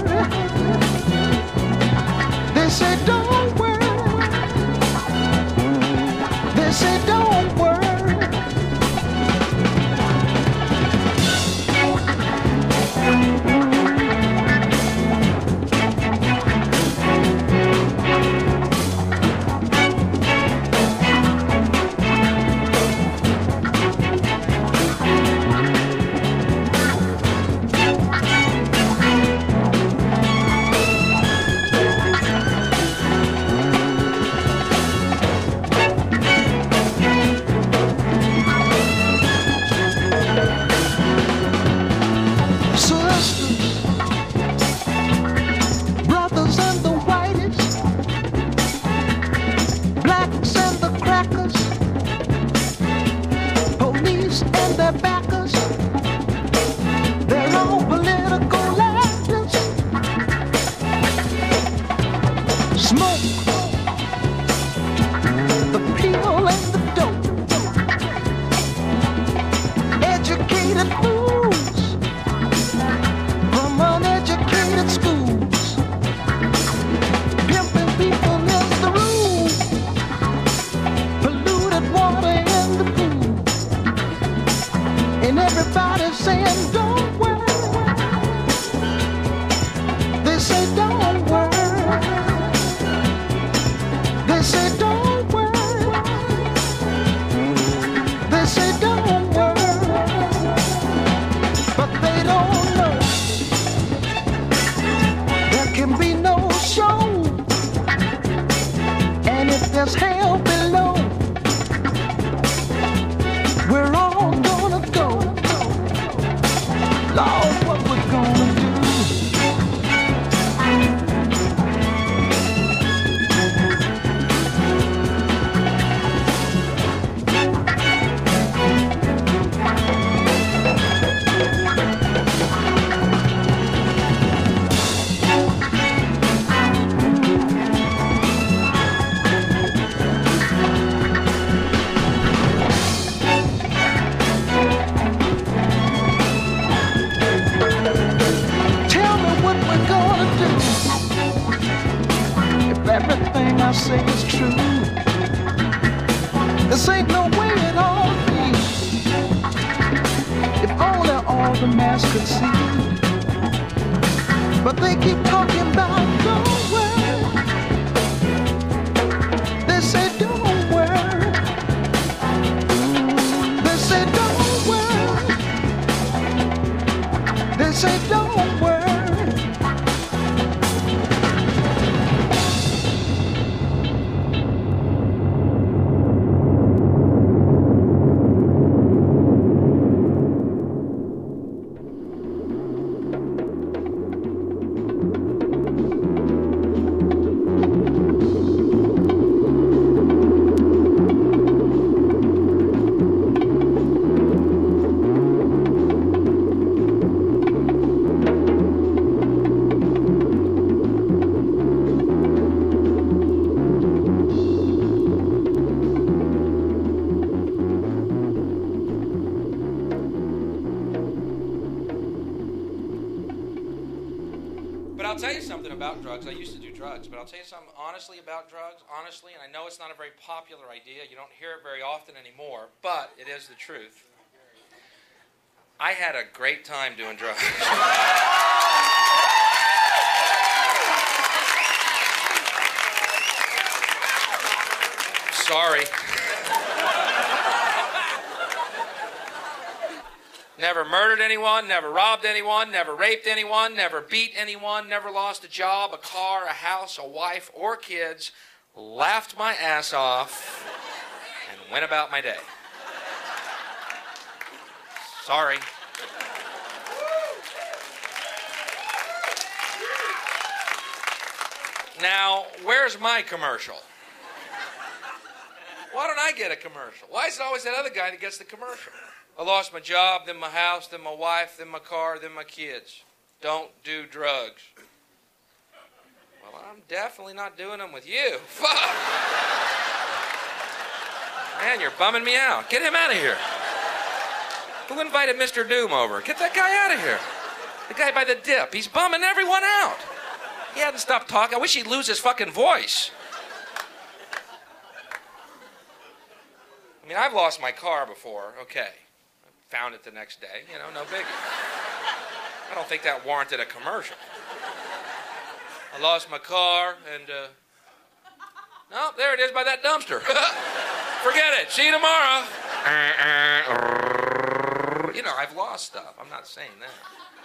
They say don't worry. They say don't worry. There's hell below, we're all gonna go. Lord, what we're gonna do. Everything I say is true. This ain't no way it all be. If only all the mass could see. But they keep talking about don't worry. They say don't worry. They say don't worry. They say don't worry. I'll tell you something about drugs. I used to do drugs, but I'll tell you something honestly about drugs, honestly, and I know it's not a very popular idea. You don't hear it very often anymore, but it is the truth. I had a great time doing drugs. Sorry. Never murdered anyone, never robbed anyone, never raped anyone, never beat anyone, never lost a job, a car, a house, a wife, or kids. Laughed my ass off and went about my day. Sorry. Now, where's my commercial? Why don't I get a commercial? Why is it always that other guy that gets the commercial? I lost my job, then my house, then my wife, then my car, then my kids. Don't do drugs. Well, I'm definitely not doing them with you. Fuck! Man, you're bumming me out. Get him out of here. Who invited Mr. Doom over? Get that guy out of here. The guy by the dip. He's bumming everyone out. He hadn't stopped talking. I wish he'd lose his fucking voice. I mean, I've lost my car before. Okay. Found it the next day. You know, no biggie. I don't think that warranted a commercial. I lost my car and, no, there it is by that dumpster. Forget it. See you tomorrow. You know, I've lost stuff. I'm not saying that.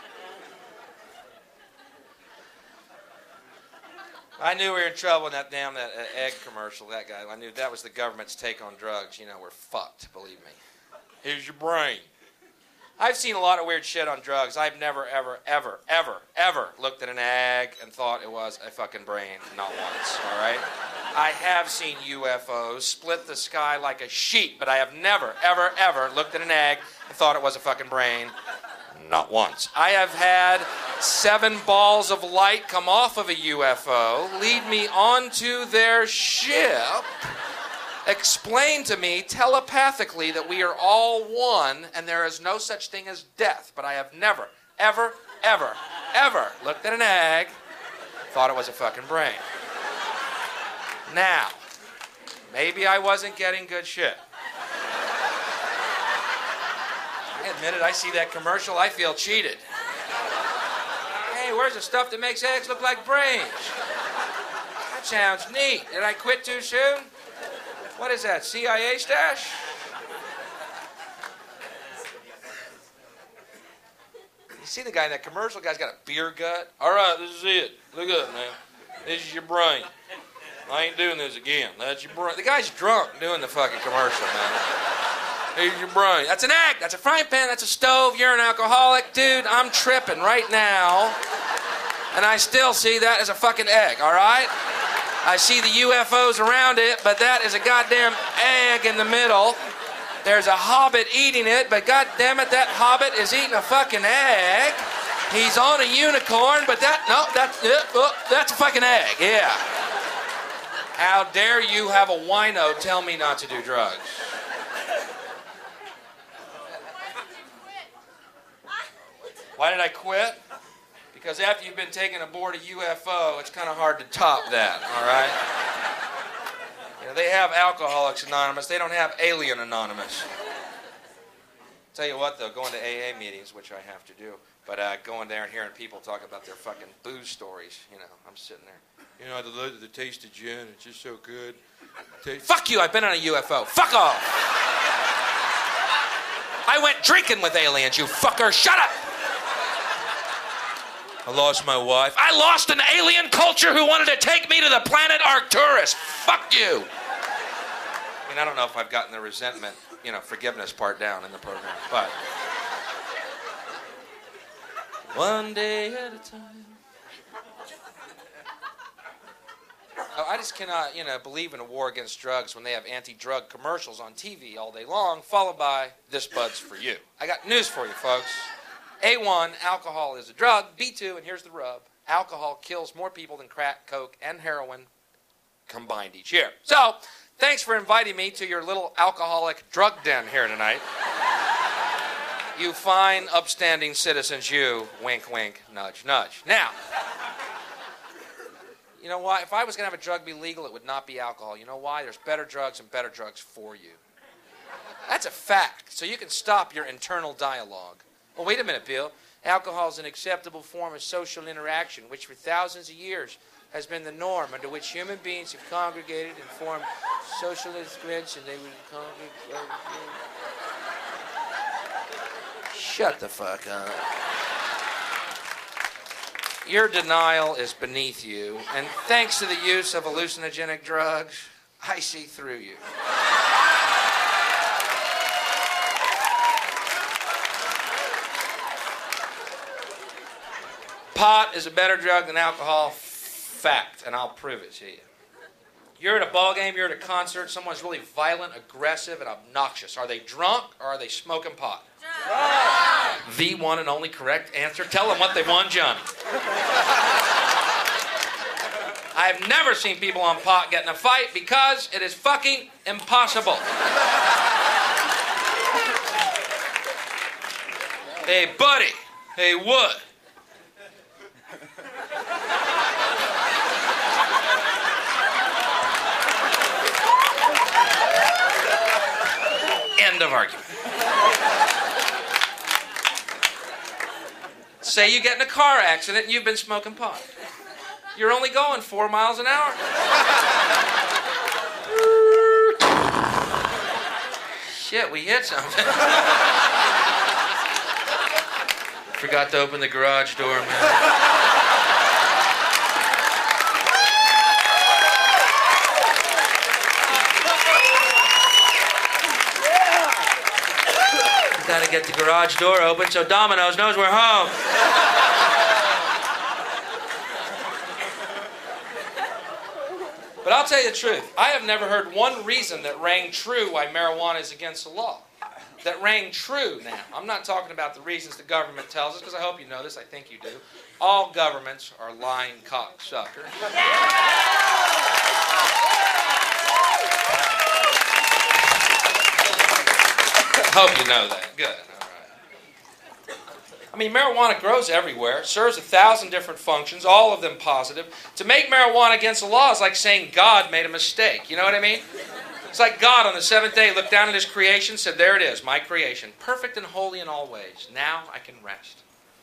I knew we were in trouble in that damn egg commercial, that guy. I knew that was the government's take on drugs. You know, we're fucked, believe me. Here's your brain. I've seen a lot of weird shit on drugs. I've never, ever, ever, ever, ever looked at an egg and thought it was a fucking brain. Not once, all right? I have seen UFOs split the sky like a sheet, but I have never, ever, ever looked at an egg and thought it was a fucking brain. Not once. I have had 7 balls of light come off of a UFO, lead me onto their ship, explain to me telepathically that we are all one and there is no such thing as death. But I have never, ever, ever, ever looked at an egg, thought it was a fucking brain. Now, maybe I wasn't getting good shit. I admit it, I see that commercial, I feel cheated. Hey, where's the stuff that makes eggs look like brains? That sounds neat. Did I quit too soon? What is that, CIA stash? You see the guy in that commercial? The guy's got a beer gut. All right, this is it. Look up, man. This is your brain. I ain't doing this again. That's your brain. The guy's drunk doing the fucking commercial, man. Here's your brain. That's an egg. That's a frying pan. That's a stove. You're an alcoholic. Dude, I'm tripping right now. And I still see that as a fucking egg, all right? I see the UFOs around it, but that is a goddamn egg in the middle. There's a hobbit eating it, but goddamn it, that hobbit is eating a fucking egg. He's on a unicorn, but that's a fucking egg, yeah. How dare you have a wino tell me not to do drugs? Why did I quit? Because after you've been taken aboard a UFO, it's kind of hard to top that, all right? You know, they have Alcoholics Anonymous. They don't have Alien Anonymous. Tell you what, though, going to AA meetings, which I have to do, but going there and hearing people talk about their fucking booze stories, you know, I'm sitting there. You know, the taste of gin, it's just so good. Fuck you, I've been on a UFO. Fuck off! I went drinking with aliens, you fucker. Shut up! I lost my wife. I lost an alien culture who wanted to take me to the planet Arcturus. Fuck you. I mean, I don't know if I've gotten the resentment, you know, forgiveness part down in the program, but one day at a time. I just cannot, you know, believe in a war against drugs when they have anti-drug commercials on TV all day long, followed by this bud's for you. I got news for you, folks. A1, alcohol is a drug. B2, and here's the rub, alcohol kills more people than crack, coke, and heroin combined each year. So, thanks for inviting me to your little alcoholic drug den here tonight. You fine, upstanding citizens, you. Wink, wink, nudge, nudge. Now, you know why? If I was going to have a drug be legal, it would not be alcohol. You know why? There's better drugs and better drugs for you. That's a fact. So you can stop your internal dialogue. Well, wait a minute, Bill. Alcohol is an acceptable form of social interaction, which for thousands of years has been the norm under which human beings have congregated and formed social groups, and they would congregate. Shut the fuck up. Your denial is beneath you, and thanks to the use of hallucinogenic drugs, I see through you. Pot is a better drug than alcohol. fact, and I'll prove it to you. You're at a ball game, you're at a concert, someone's really violent, aggressive, and obnoxious. Are they drunk or are they smoking pot? The one and only correct answer. Tell them what they won, Johnny. I have never seen people on pot get in a fight because it is fucking impossible. Hey, buddy. Hey, what? End of argument. Say you get in a car accident and you've been smoking pot. You're only going 4 miles an hour. Shit, we hit something. Forgot to open the garage door, man. Gotta get the garage door open so Domino's knows we're home. But I'll tell you the truth. I have never heard one reason that rang true why marijuana is against the law. That rang true now. I'm not talking about the reasons the government tells us, because I hope you know this. I think you do. All governments are lying cocksuckers. Hope you know that. Good. All right. I mean, marijuana grows everywhere, serves 1,000 different functions, all of them positive. To make marijuana against the law is like saying God made a mistake. You know what I mean? It's like God on the seventh day looked down at his creation, said, there it is, my creation, perfect and holy in all ways. Now I can rest.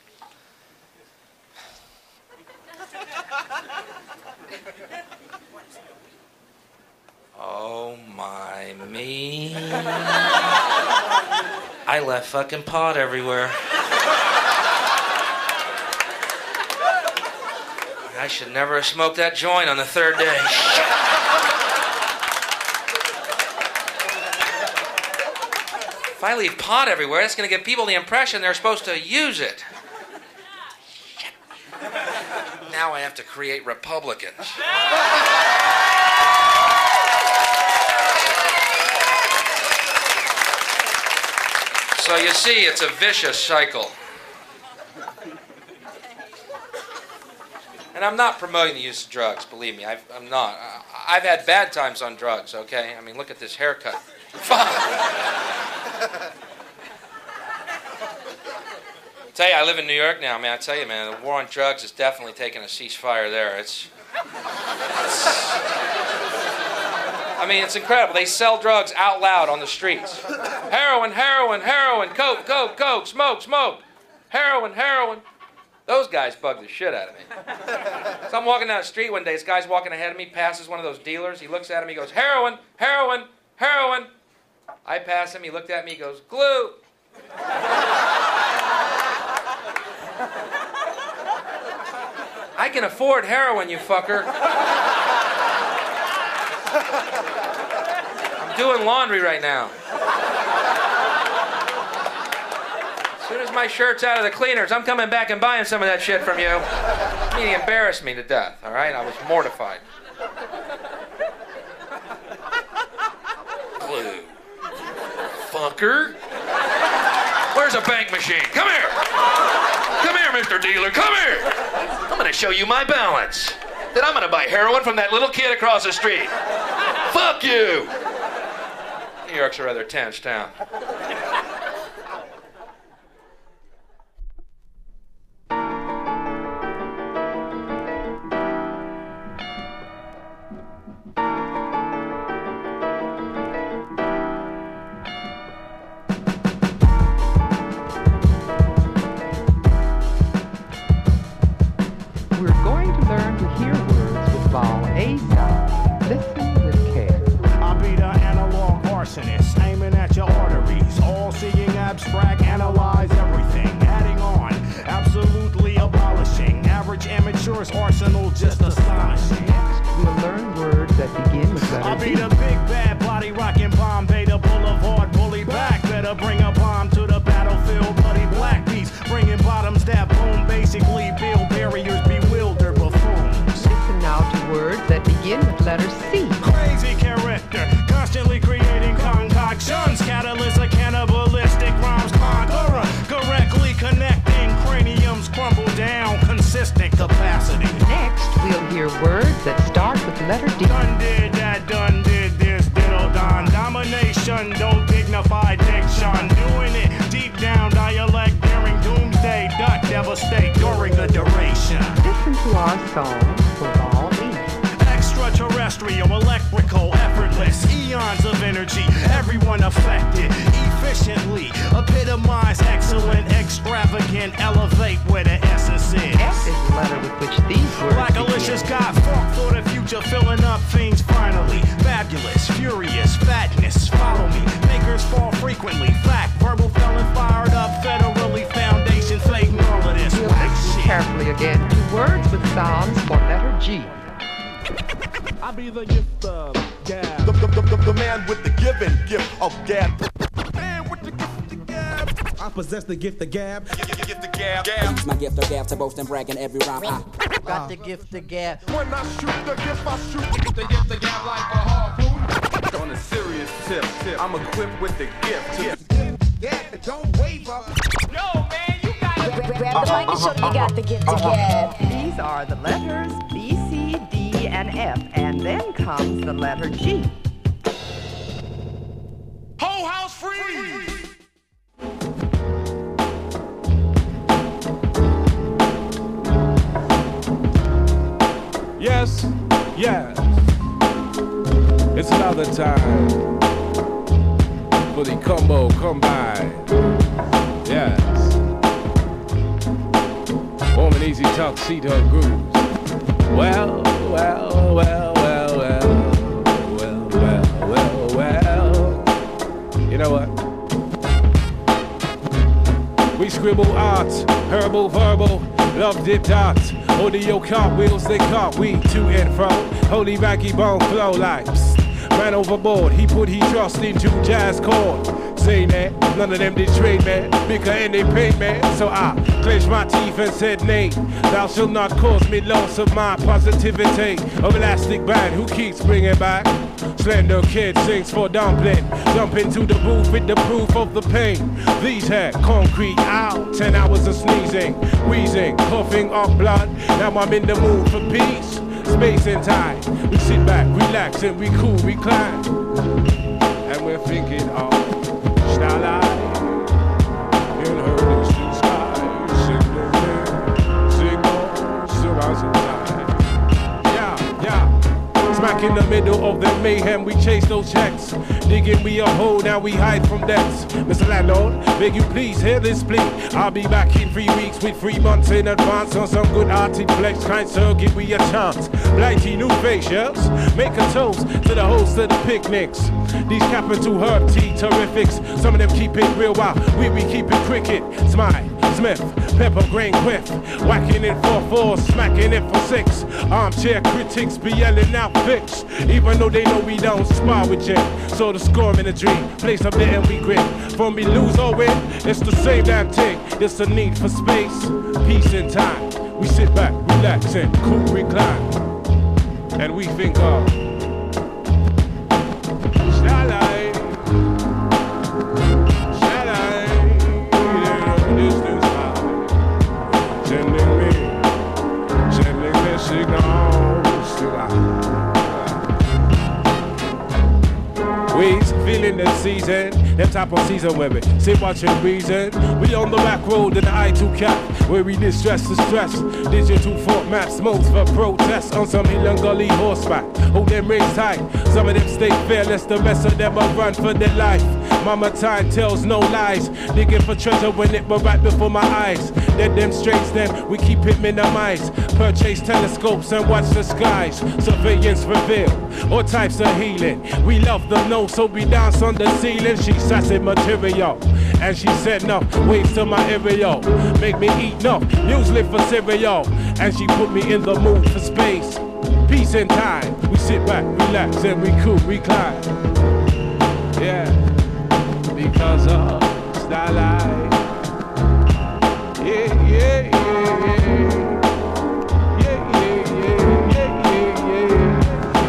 Oh my me. I left fucking pot everywhere. I should never have smoked that joint on the third day. If I leave pot everywhere, that's going to give people the impression they're supposed to use it. Now I have to create Republicans. So you see, it's a vicious cycle. And I'm not promoting the use of drugs, believe me. I'm not. I've had bad times on drugs, okay? I mean, look at this haircut. Tell you, I live in New York now, man. I tell you, man, the war on drugs has definitely taken a ceasefire there. I mean, it's incredible. They sell drugs out loud on the streets. Heroin, heroin, heroin, coke, coke, coke, smoke, smoke. Heroin, heroin. Those guys bug the shit out of me. So I'm walking down the street one day. This guy's walking ahead of me, passes one of those dealers. He looks at him, he goes, heroin, heroin, heroin. I pass him, he looked at me, he goes, glue. I can afford heroin, you fucker. I'm doing laundry right now. As soon as my shirt's out of the cleaners, I'm coming back and buying some of that shit from you. I mean, he embarrassed me to death, all right? I was mortified. Glue. Fucker. Where's a bank machine? Come here. Come here, Mr. Dealer. Come here. I'm going to show you my balance. Then I'm going to buy heroin from that little kid across the street. Fuck you. New York's a rather tense town. Arsenal just astonishing. We'll learn words that begin with letter I'll be the big bad body rocking Bombay, the boulevard bully back. Better bring a bomb to the battlefield, bloody black beast. Bringing bottoms that boom, basically build barriers, bewilder buffoons. Listen begin with letter C. Crazy character, constantly creating concoctions. Catalyst of cannibalistic rhymes, conqueror. Correctly connecting craniums crumble down. Consistent capacity. Next, we'll hear words that start with letter D. Done did that, done did this, diddle don. Domination, don't dignify diction. Doing it deep down, dialect during doomsday. Duck devastate during the duration. Listen to our song for all east. Extraterrestrial, electrical, effortless. Eons of energy, everyone affected. Efficiently, epitomize excellent, extravagant, elevate where the essence is. F is the letter with which these words Like Alicia's begin. got funk for the future, filling up fiends finally. Fabulous, furious, fatness, follow me. Makers fall frequently, fact, verbal felon fired up, federally foundation, fake melodies, We'll whack listen shit. carefully again to words with sounds for letter G. I be the gift of gab. The man with the given gift of gab. Man with the gift of gab. I possess the gift of gab. Gift of gab. Use my gift of gab to boast and brag in every rhyme. Got the gift of gab. When I shoot the gift, I shoot The gift of gab like a harpoon. On a serious tip, I'm equipped with the gift. Yeah, don't waver. Yo, man, you got it. Grab the mic and show me you got the gift of gab. These are the letters B, C, D, and F, and then comes the letter G. Whole house free. Yes, yes. It's another time for the combo combine. Yes. Warm and easy tuxedo grooves. Well. You know what? We scribble arts, herbal, verbal, love dip dots. Audio cartwheels, they cartwheel to and fro. Holy raggy bone flow like psst. Ran overboard, he put he trust into jazz chord. Say that, none of them did trade, man. Bigger and they paid, man. So I clenched my teeth and said, nay, thou shalt not cause me loss of my positivity. Of elastic band, who keeps bringing back? Slender kid sings for dumpling. Jump into the booth with the proof of the pain. These had concrete out, 10 hours of sneezing, wheezing, coughing up blood. Now I'm in the mood for peace, space and time. We sit back, relax, and we cool, recline. And we're thinking of starlight in her distant sky. Sing on, surrounds time. Smack in the middle of the mayhem, we chase those checks. Digging we a hole, now we hide from debts. Mr. Landlord, beg you please hear this plea. I'll be back in 3 weeks with 3 months in advance on some good arty flex. Kind sir, give me a chance. Blighty new facials, make a toast to the host of the picnics. These capital herb tea terrifics, some of them keep it real while we keep it cricket. Smile, Smith, pepper grain quiff, whacking it for 4, smacking it for 6. Armchair critics be yelling out fix, even though they know we don't spar with Jim. So the score in a dream, place a bit and we grin. From we lose or win, it's the same damn thing. It's the need for space, peace and time. We sit back, relax and cool recline, and we think of starlight, starlight, in the distance line, sending me signals to life. We's feeling the season, them type of season where we sit watching reason. We on the back road in the I2 cap, where we distress the stress. Digital formats, most for protests on some hill and gully horseback. Hold them rings tight, some of them stay fearless, the rest of them a run for their life. Mama time tells no lies, digging for treasure when it were right before my eyes. Then them straits them, we keep it minimized. Purchase telescopes and watch the skies. Surveillance reveal all types of healing. We love the no, so we dance on the ceiling. She sassy material, and she said no, waves to my area. Make me eat no, usually for cereal. And she put me in the mood for space, peace and time. We sit back, relax, and we cool, recline. Yeah, because of starlight. Yeah, yeah, yeah, yeah.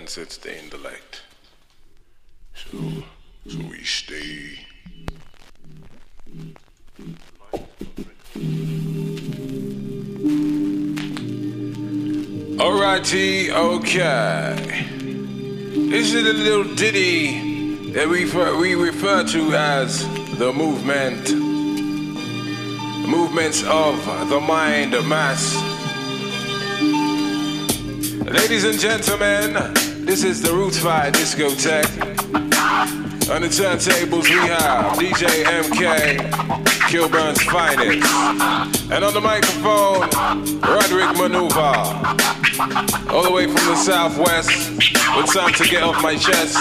sets the intellect. So we stay. Alrighty, okay. This is a little ditty that we refer to as the movement. Movements of the mind mass. Ladies and gentlemen, this is the Roots Fight Discotheque. On the turntables we have DJ MK, Kilburn's finest. And on the microphone, Roderick Maneuver. All the way from the southwest, with time to get off my chest.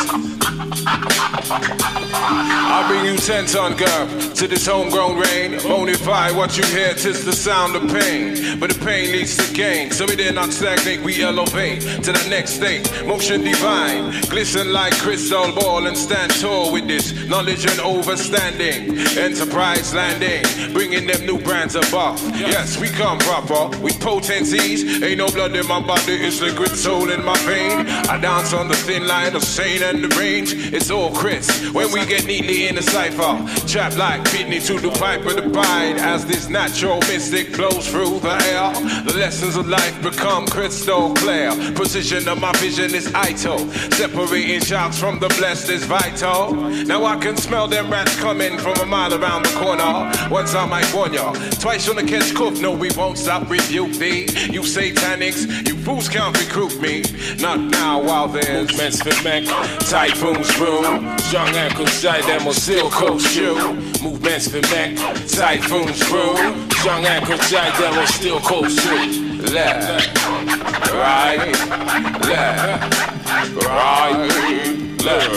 I'll bring you 10-ton girl to this homegrown rain. Bonify what you hear, 'tis the sound of pain. But the pain leads to gain, so we dare not stagnate, we elevate to the next state. Motion divine, glisten like crystal ball and stand tall with this knowledge and overstanding. Enterprise landing, bringing them new brands above. Yes, we come proper with potencies. Ain't no blood in my body, it's liquid soul in my vein. I dance on the thin line of sane and the range. It's all crisp when we get neatly in the cipher. Trap like Pitney to the pipe of the bide. As this natural mystic blows through the air, the lessons of life become crystal clear. Precision of my vision is idle. Separating shouts from the blessed is vital. Now I can smell them rats coming from a mile around the corner. Once I might warn ya, twice on the catch cuff. No, we won't stop, rebuke thee. You satanics, you fools can't recruit me. Not now while there's movements for Mac, typhoons brew. Strong ankles, side them will still coast you. Movements for Mac, typhoons brew. Strong ankles, side them will still coast you. Left, right, left, right, left,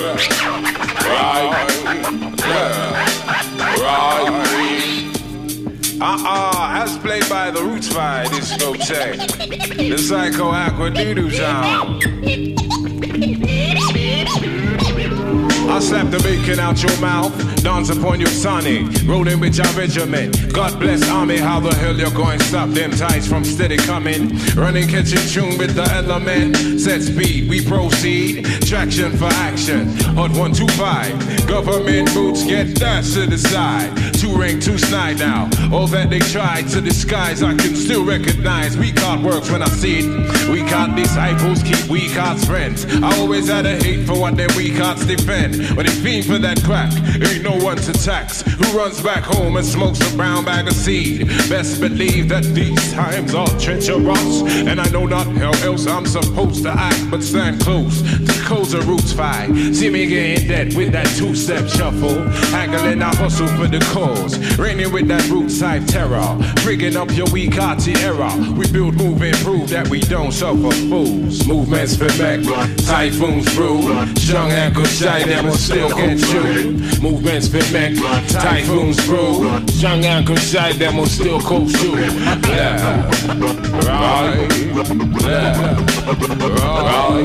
right. As played by the Roots Fight Discotheque, the Psycho Aqua Doodoo sound. I slap the bacon out your mouth, dance upon your sonic, rolling with your regiment. God bless army, how the hell you going to stop them ties from steady coming? Running, catching tune with the element. Set speed, we proceed. Traction for action. Hot 125. Government boots get dashed to the side. 2 ring, 2 snide now. All that they tried to disguise, I can still recognize. Weak heart works when I see it. Weak heart disciples keep weak hearts friends. I always had a hate for what their weak hearts defend. When they fiend for that crack, ain't no one to tax. Who runs back home and smokes a brown bag of seed? Best believe that these times are treacherous, and I know not how else I'm supposed to act, but stand close to cause a Roots Fight. See me getting dead with that 2-step shuffle, haggling I hustle for the cause, raining with that Roots type terror, frigging up your weak hearty error. We build, move, and prove that we don't suffer fools. Movements for back, typhoons brew, strong ankle shy, them will still get you. Movements for back, typhoons brew, strong ankle shy, them will still coast you. Left, right, left, right,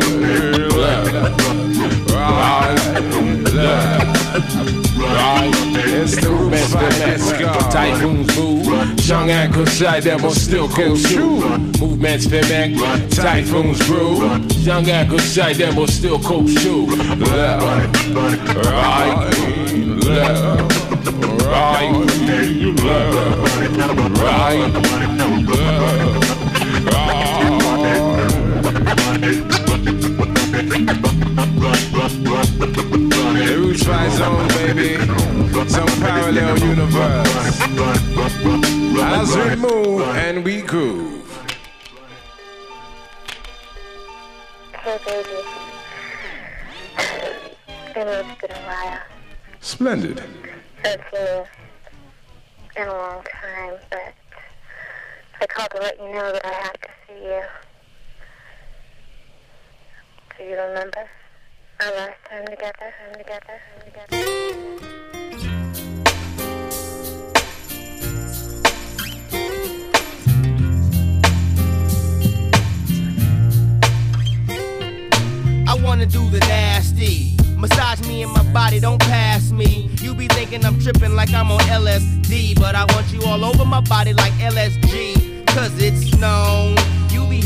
right. It's the Roots Fight, let's go. Typhoons brew, strong ankle side that will still go through. Movements for back, typhoons brew, strong ankle side that will still go through. Left, right, left, The Roots Fight Zone, baby. Some parallel universe. As we move and we groove. Hey, baby. I know it's been a while. Splendid. Haven't seen you in a long time, but I called to let you know that I have to see you. Do you remember our last time together? I wanna do the nasty. Massage me in my body, don't pass me. You be thinking I'm tripping like I'm on LSD, but I want you all over my body like LSG. Cause it's known you be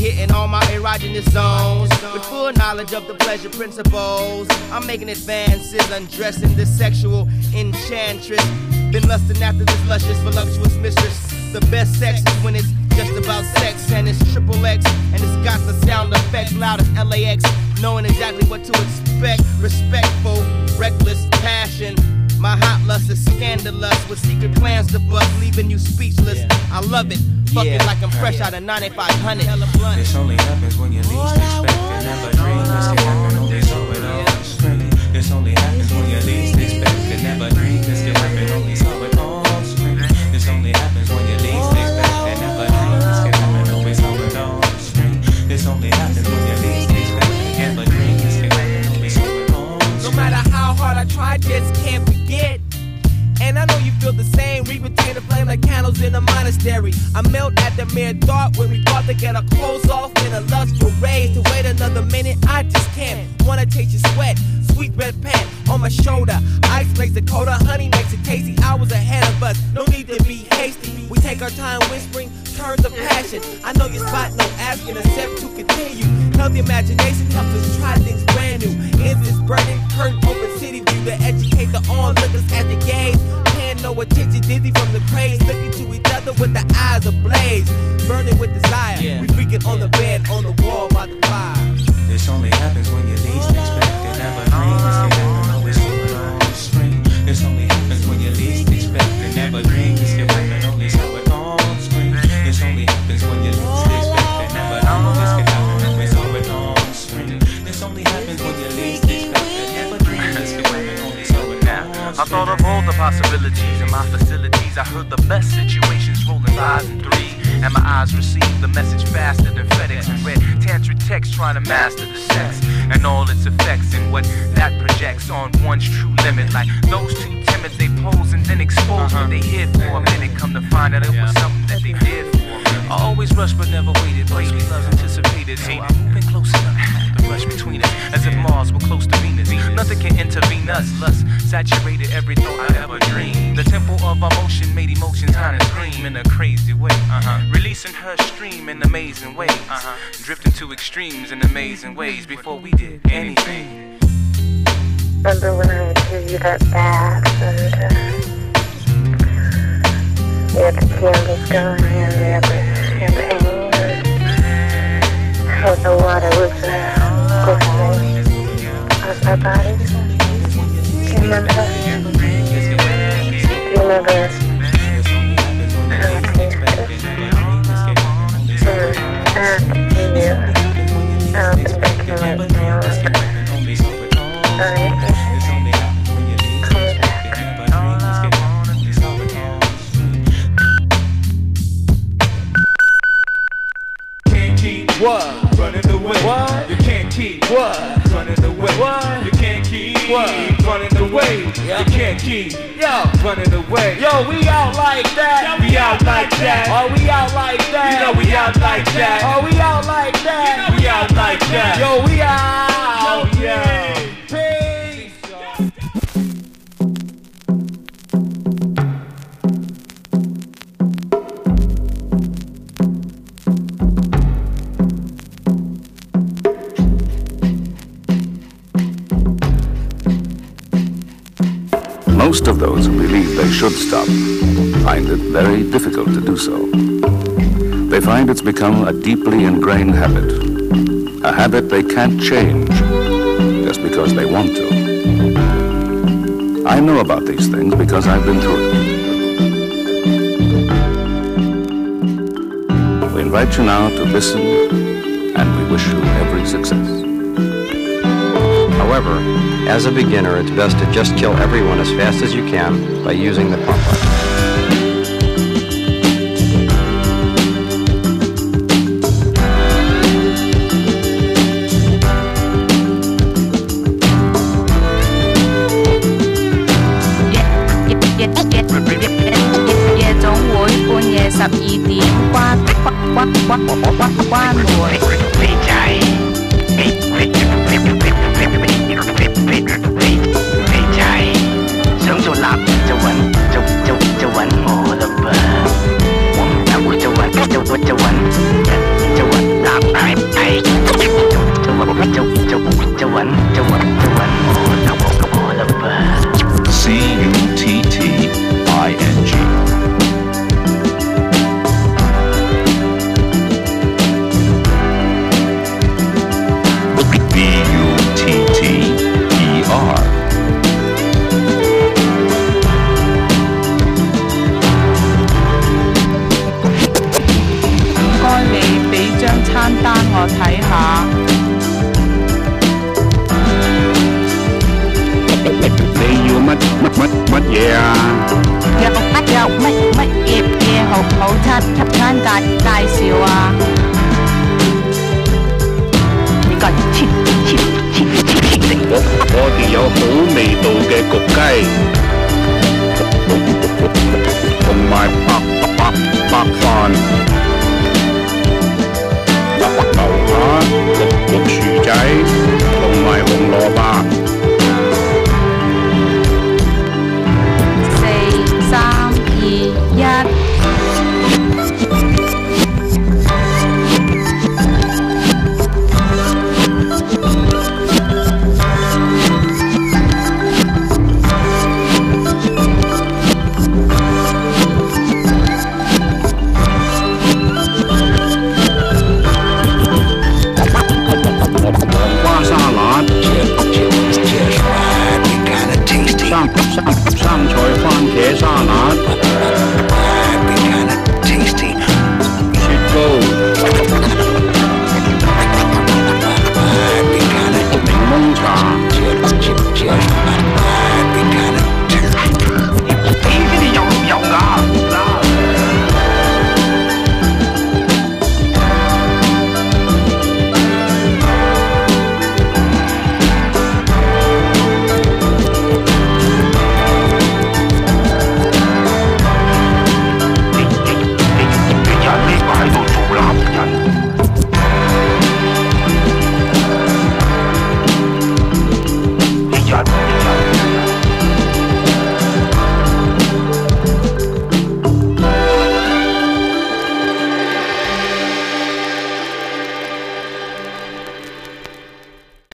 hitting all my erogenous zones with full knowledge of the pleasure principles. I'm making advances, undressing this sexual enchantress. Been lusting after this luscious, voluptuous mistress. The best sex is when it's just about sex, and it's triple X, and it's got the sound effect loud as LAX, knowing exactly what to expect. Respectful, reckless passion. My hot lust is scandalous with secret plans to bust, leaving you speechless. I love it, fuck it like I'm fresh out of 9500. This only happens when you least expect it. Never dream this can happen, only so it all scream. This only happens when you least expect it. Never dream this can happen, only so it all scream. This only happens when you least expect it. Never dream this can happen, only so it all scream. This only happens when you least expect it. Never dream this can happen, only so it all scream. No matter how hard I try, just can't forget. And I know you feel the same. We retain the flame like candles in a monastery. I melt at the mere thought when we thought to get our clothes off in a lustful rage. To wait another minute, I just can't. Wanna taste your sweat, sweet red pen on my shoulder. Ice makes it colder, honey makes it tasty. Hours ahead of us, no need to be hasty. We take our time whispering, turns of passion. I know your spot, no asking, except to continue. Healthy imagination helps us try things brand new. Is this burning curtain open city view to educate the onlookers at the gaze? Paying no attention, dizzy from the craze, looking to each other with the eyes ablaze, burning with desire. We freaking on the bed, on the wall, by the fire. This only happens when you least expect it. Never dream this can happen, always so it all scream. This only happens when you least expect it. Never dream this can happen, only so it all scream. This only happens when you least expect it. Never dream this can happen, only so it all scream. This only happens when you least expect it. Never dream this can happen, only so it all scream. I thought of all the possibilities in my facilities. I heard the best situations rolling 5 and 3. And my eyes received the message faster than FedEx. And read tantric text trying to master the sex and all its effects and what that projects on one's true limit. Like those two timid, they pose and then expose what they hid for a minute. Come to find out it was something that they did for a minute. I always rushed but never waited. Baby love anticipated. So I'm moving close enough. The rush between us as if Mars were close to Venus. Nothing can intervene us. Lust saturated every thought I ever dreamed. The temple of emotion made emotions high and scream in a crazy way. Releasing her stream in amazing ways. Drifting to extremes in amazing ways before we did anything. Remember when I gave you that bath and we had the candles going and we had the champagne and the water was glistening on my body? Do you remember that? Do you remember how it tasted? I've been thinking right now. Alright. What? Running away. What? You can't keep. What? Running away. What? You can't keep. What? Running away. You can't keep. Yo, running away. Yo, we out like that. We out like that. Oh, we out like that. You know we out like that. Oh, we out like that. You know we out like that. Yo, we out. Yo, yeah. Most of those who believe they should stop find it very difficult to do so. They find it's become a deeply ingrained habit, a habit they can't change just because they want to. I know about these things because I've been through it. We invite you now to listen, and we wish you every success. However, as a beginner, it's best to just kill everyone as fast as you can by using the pump up. 冇time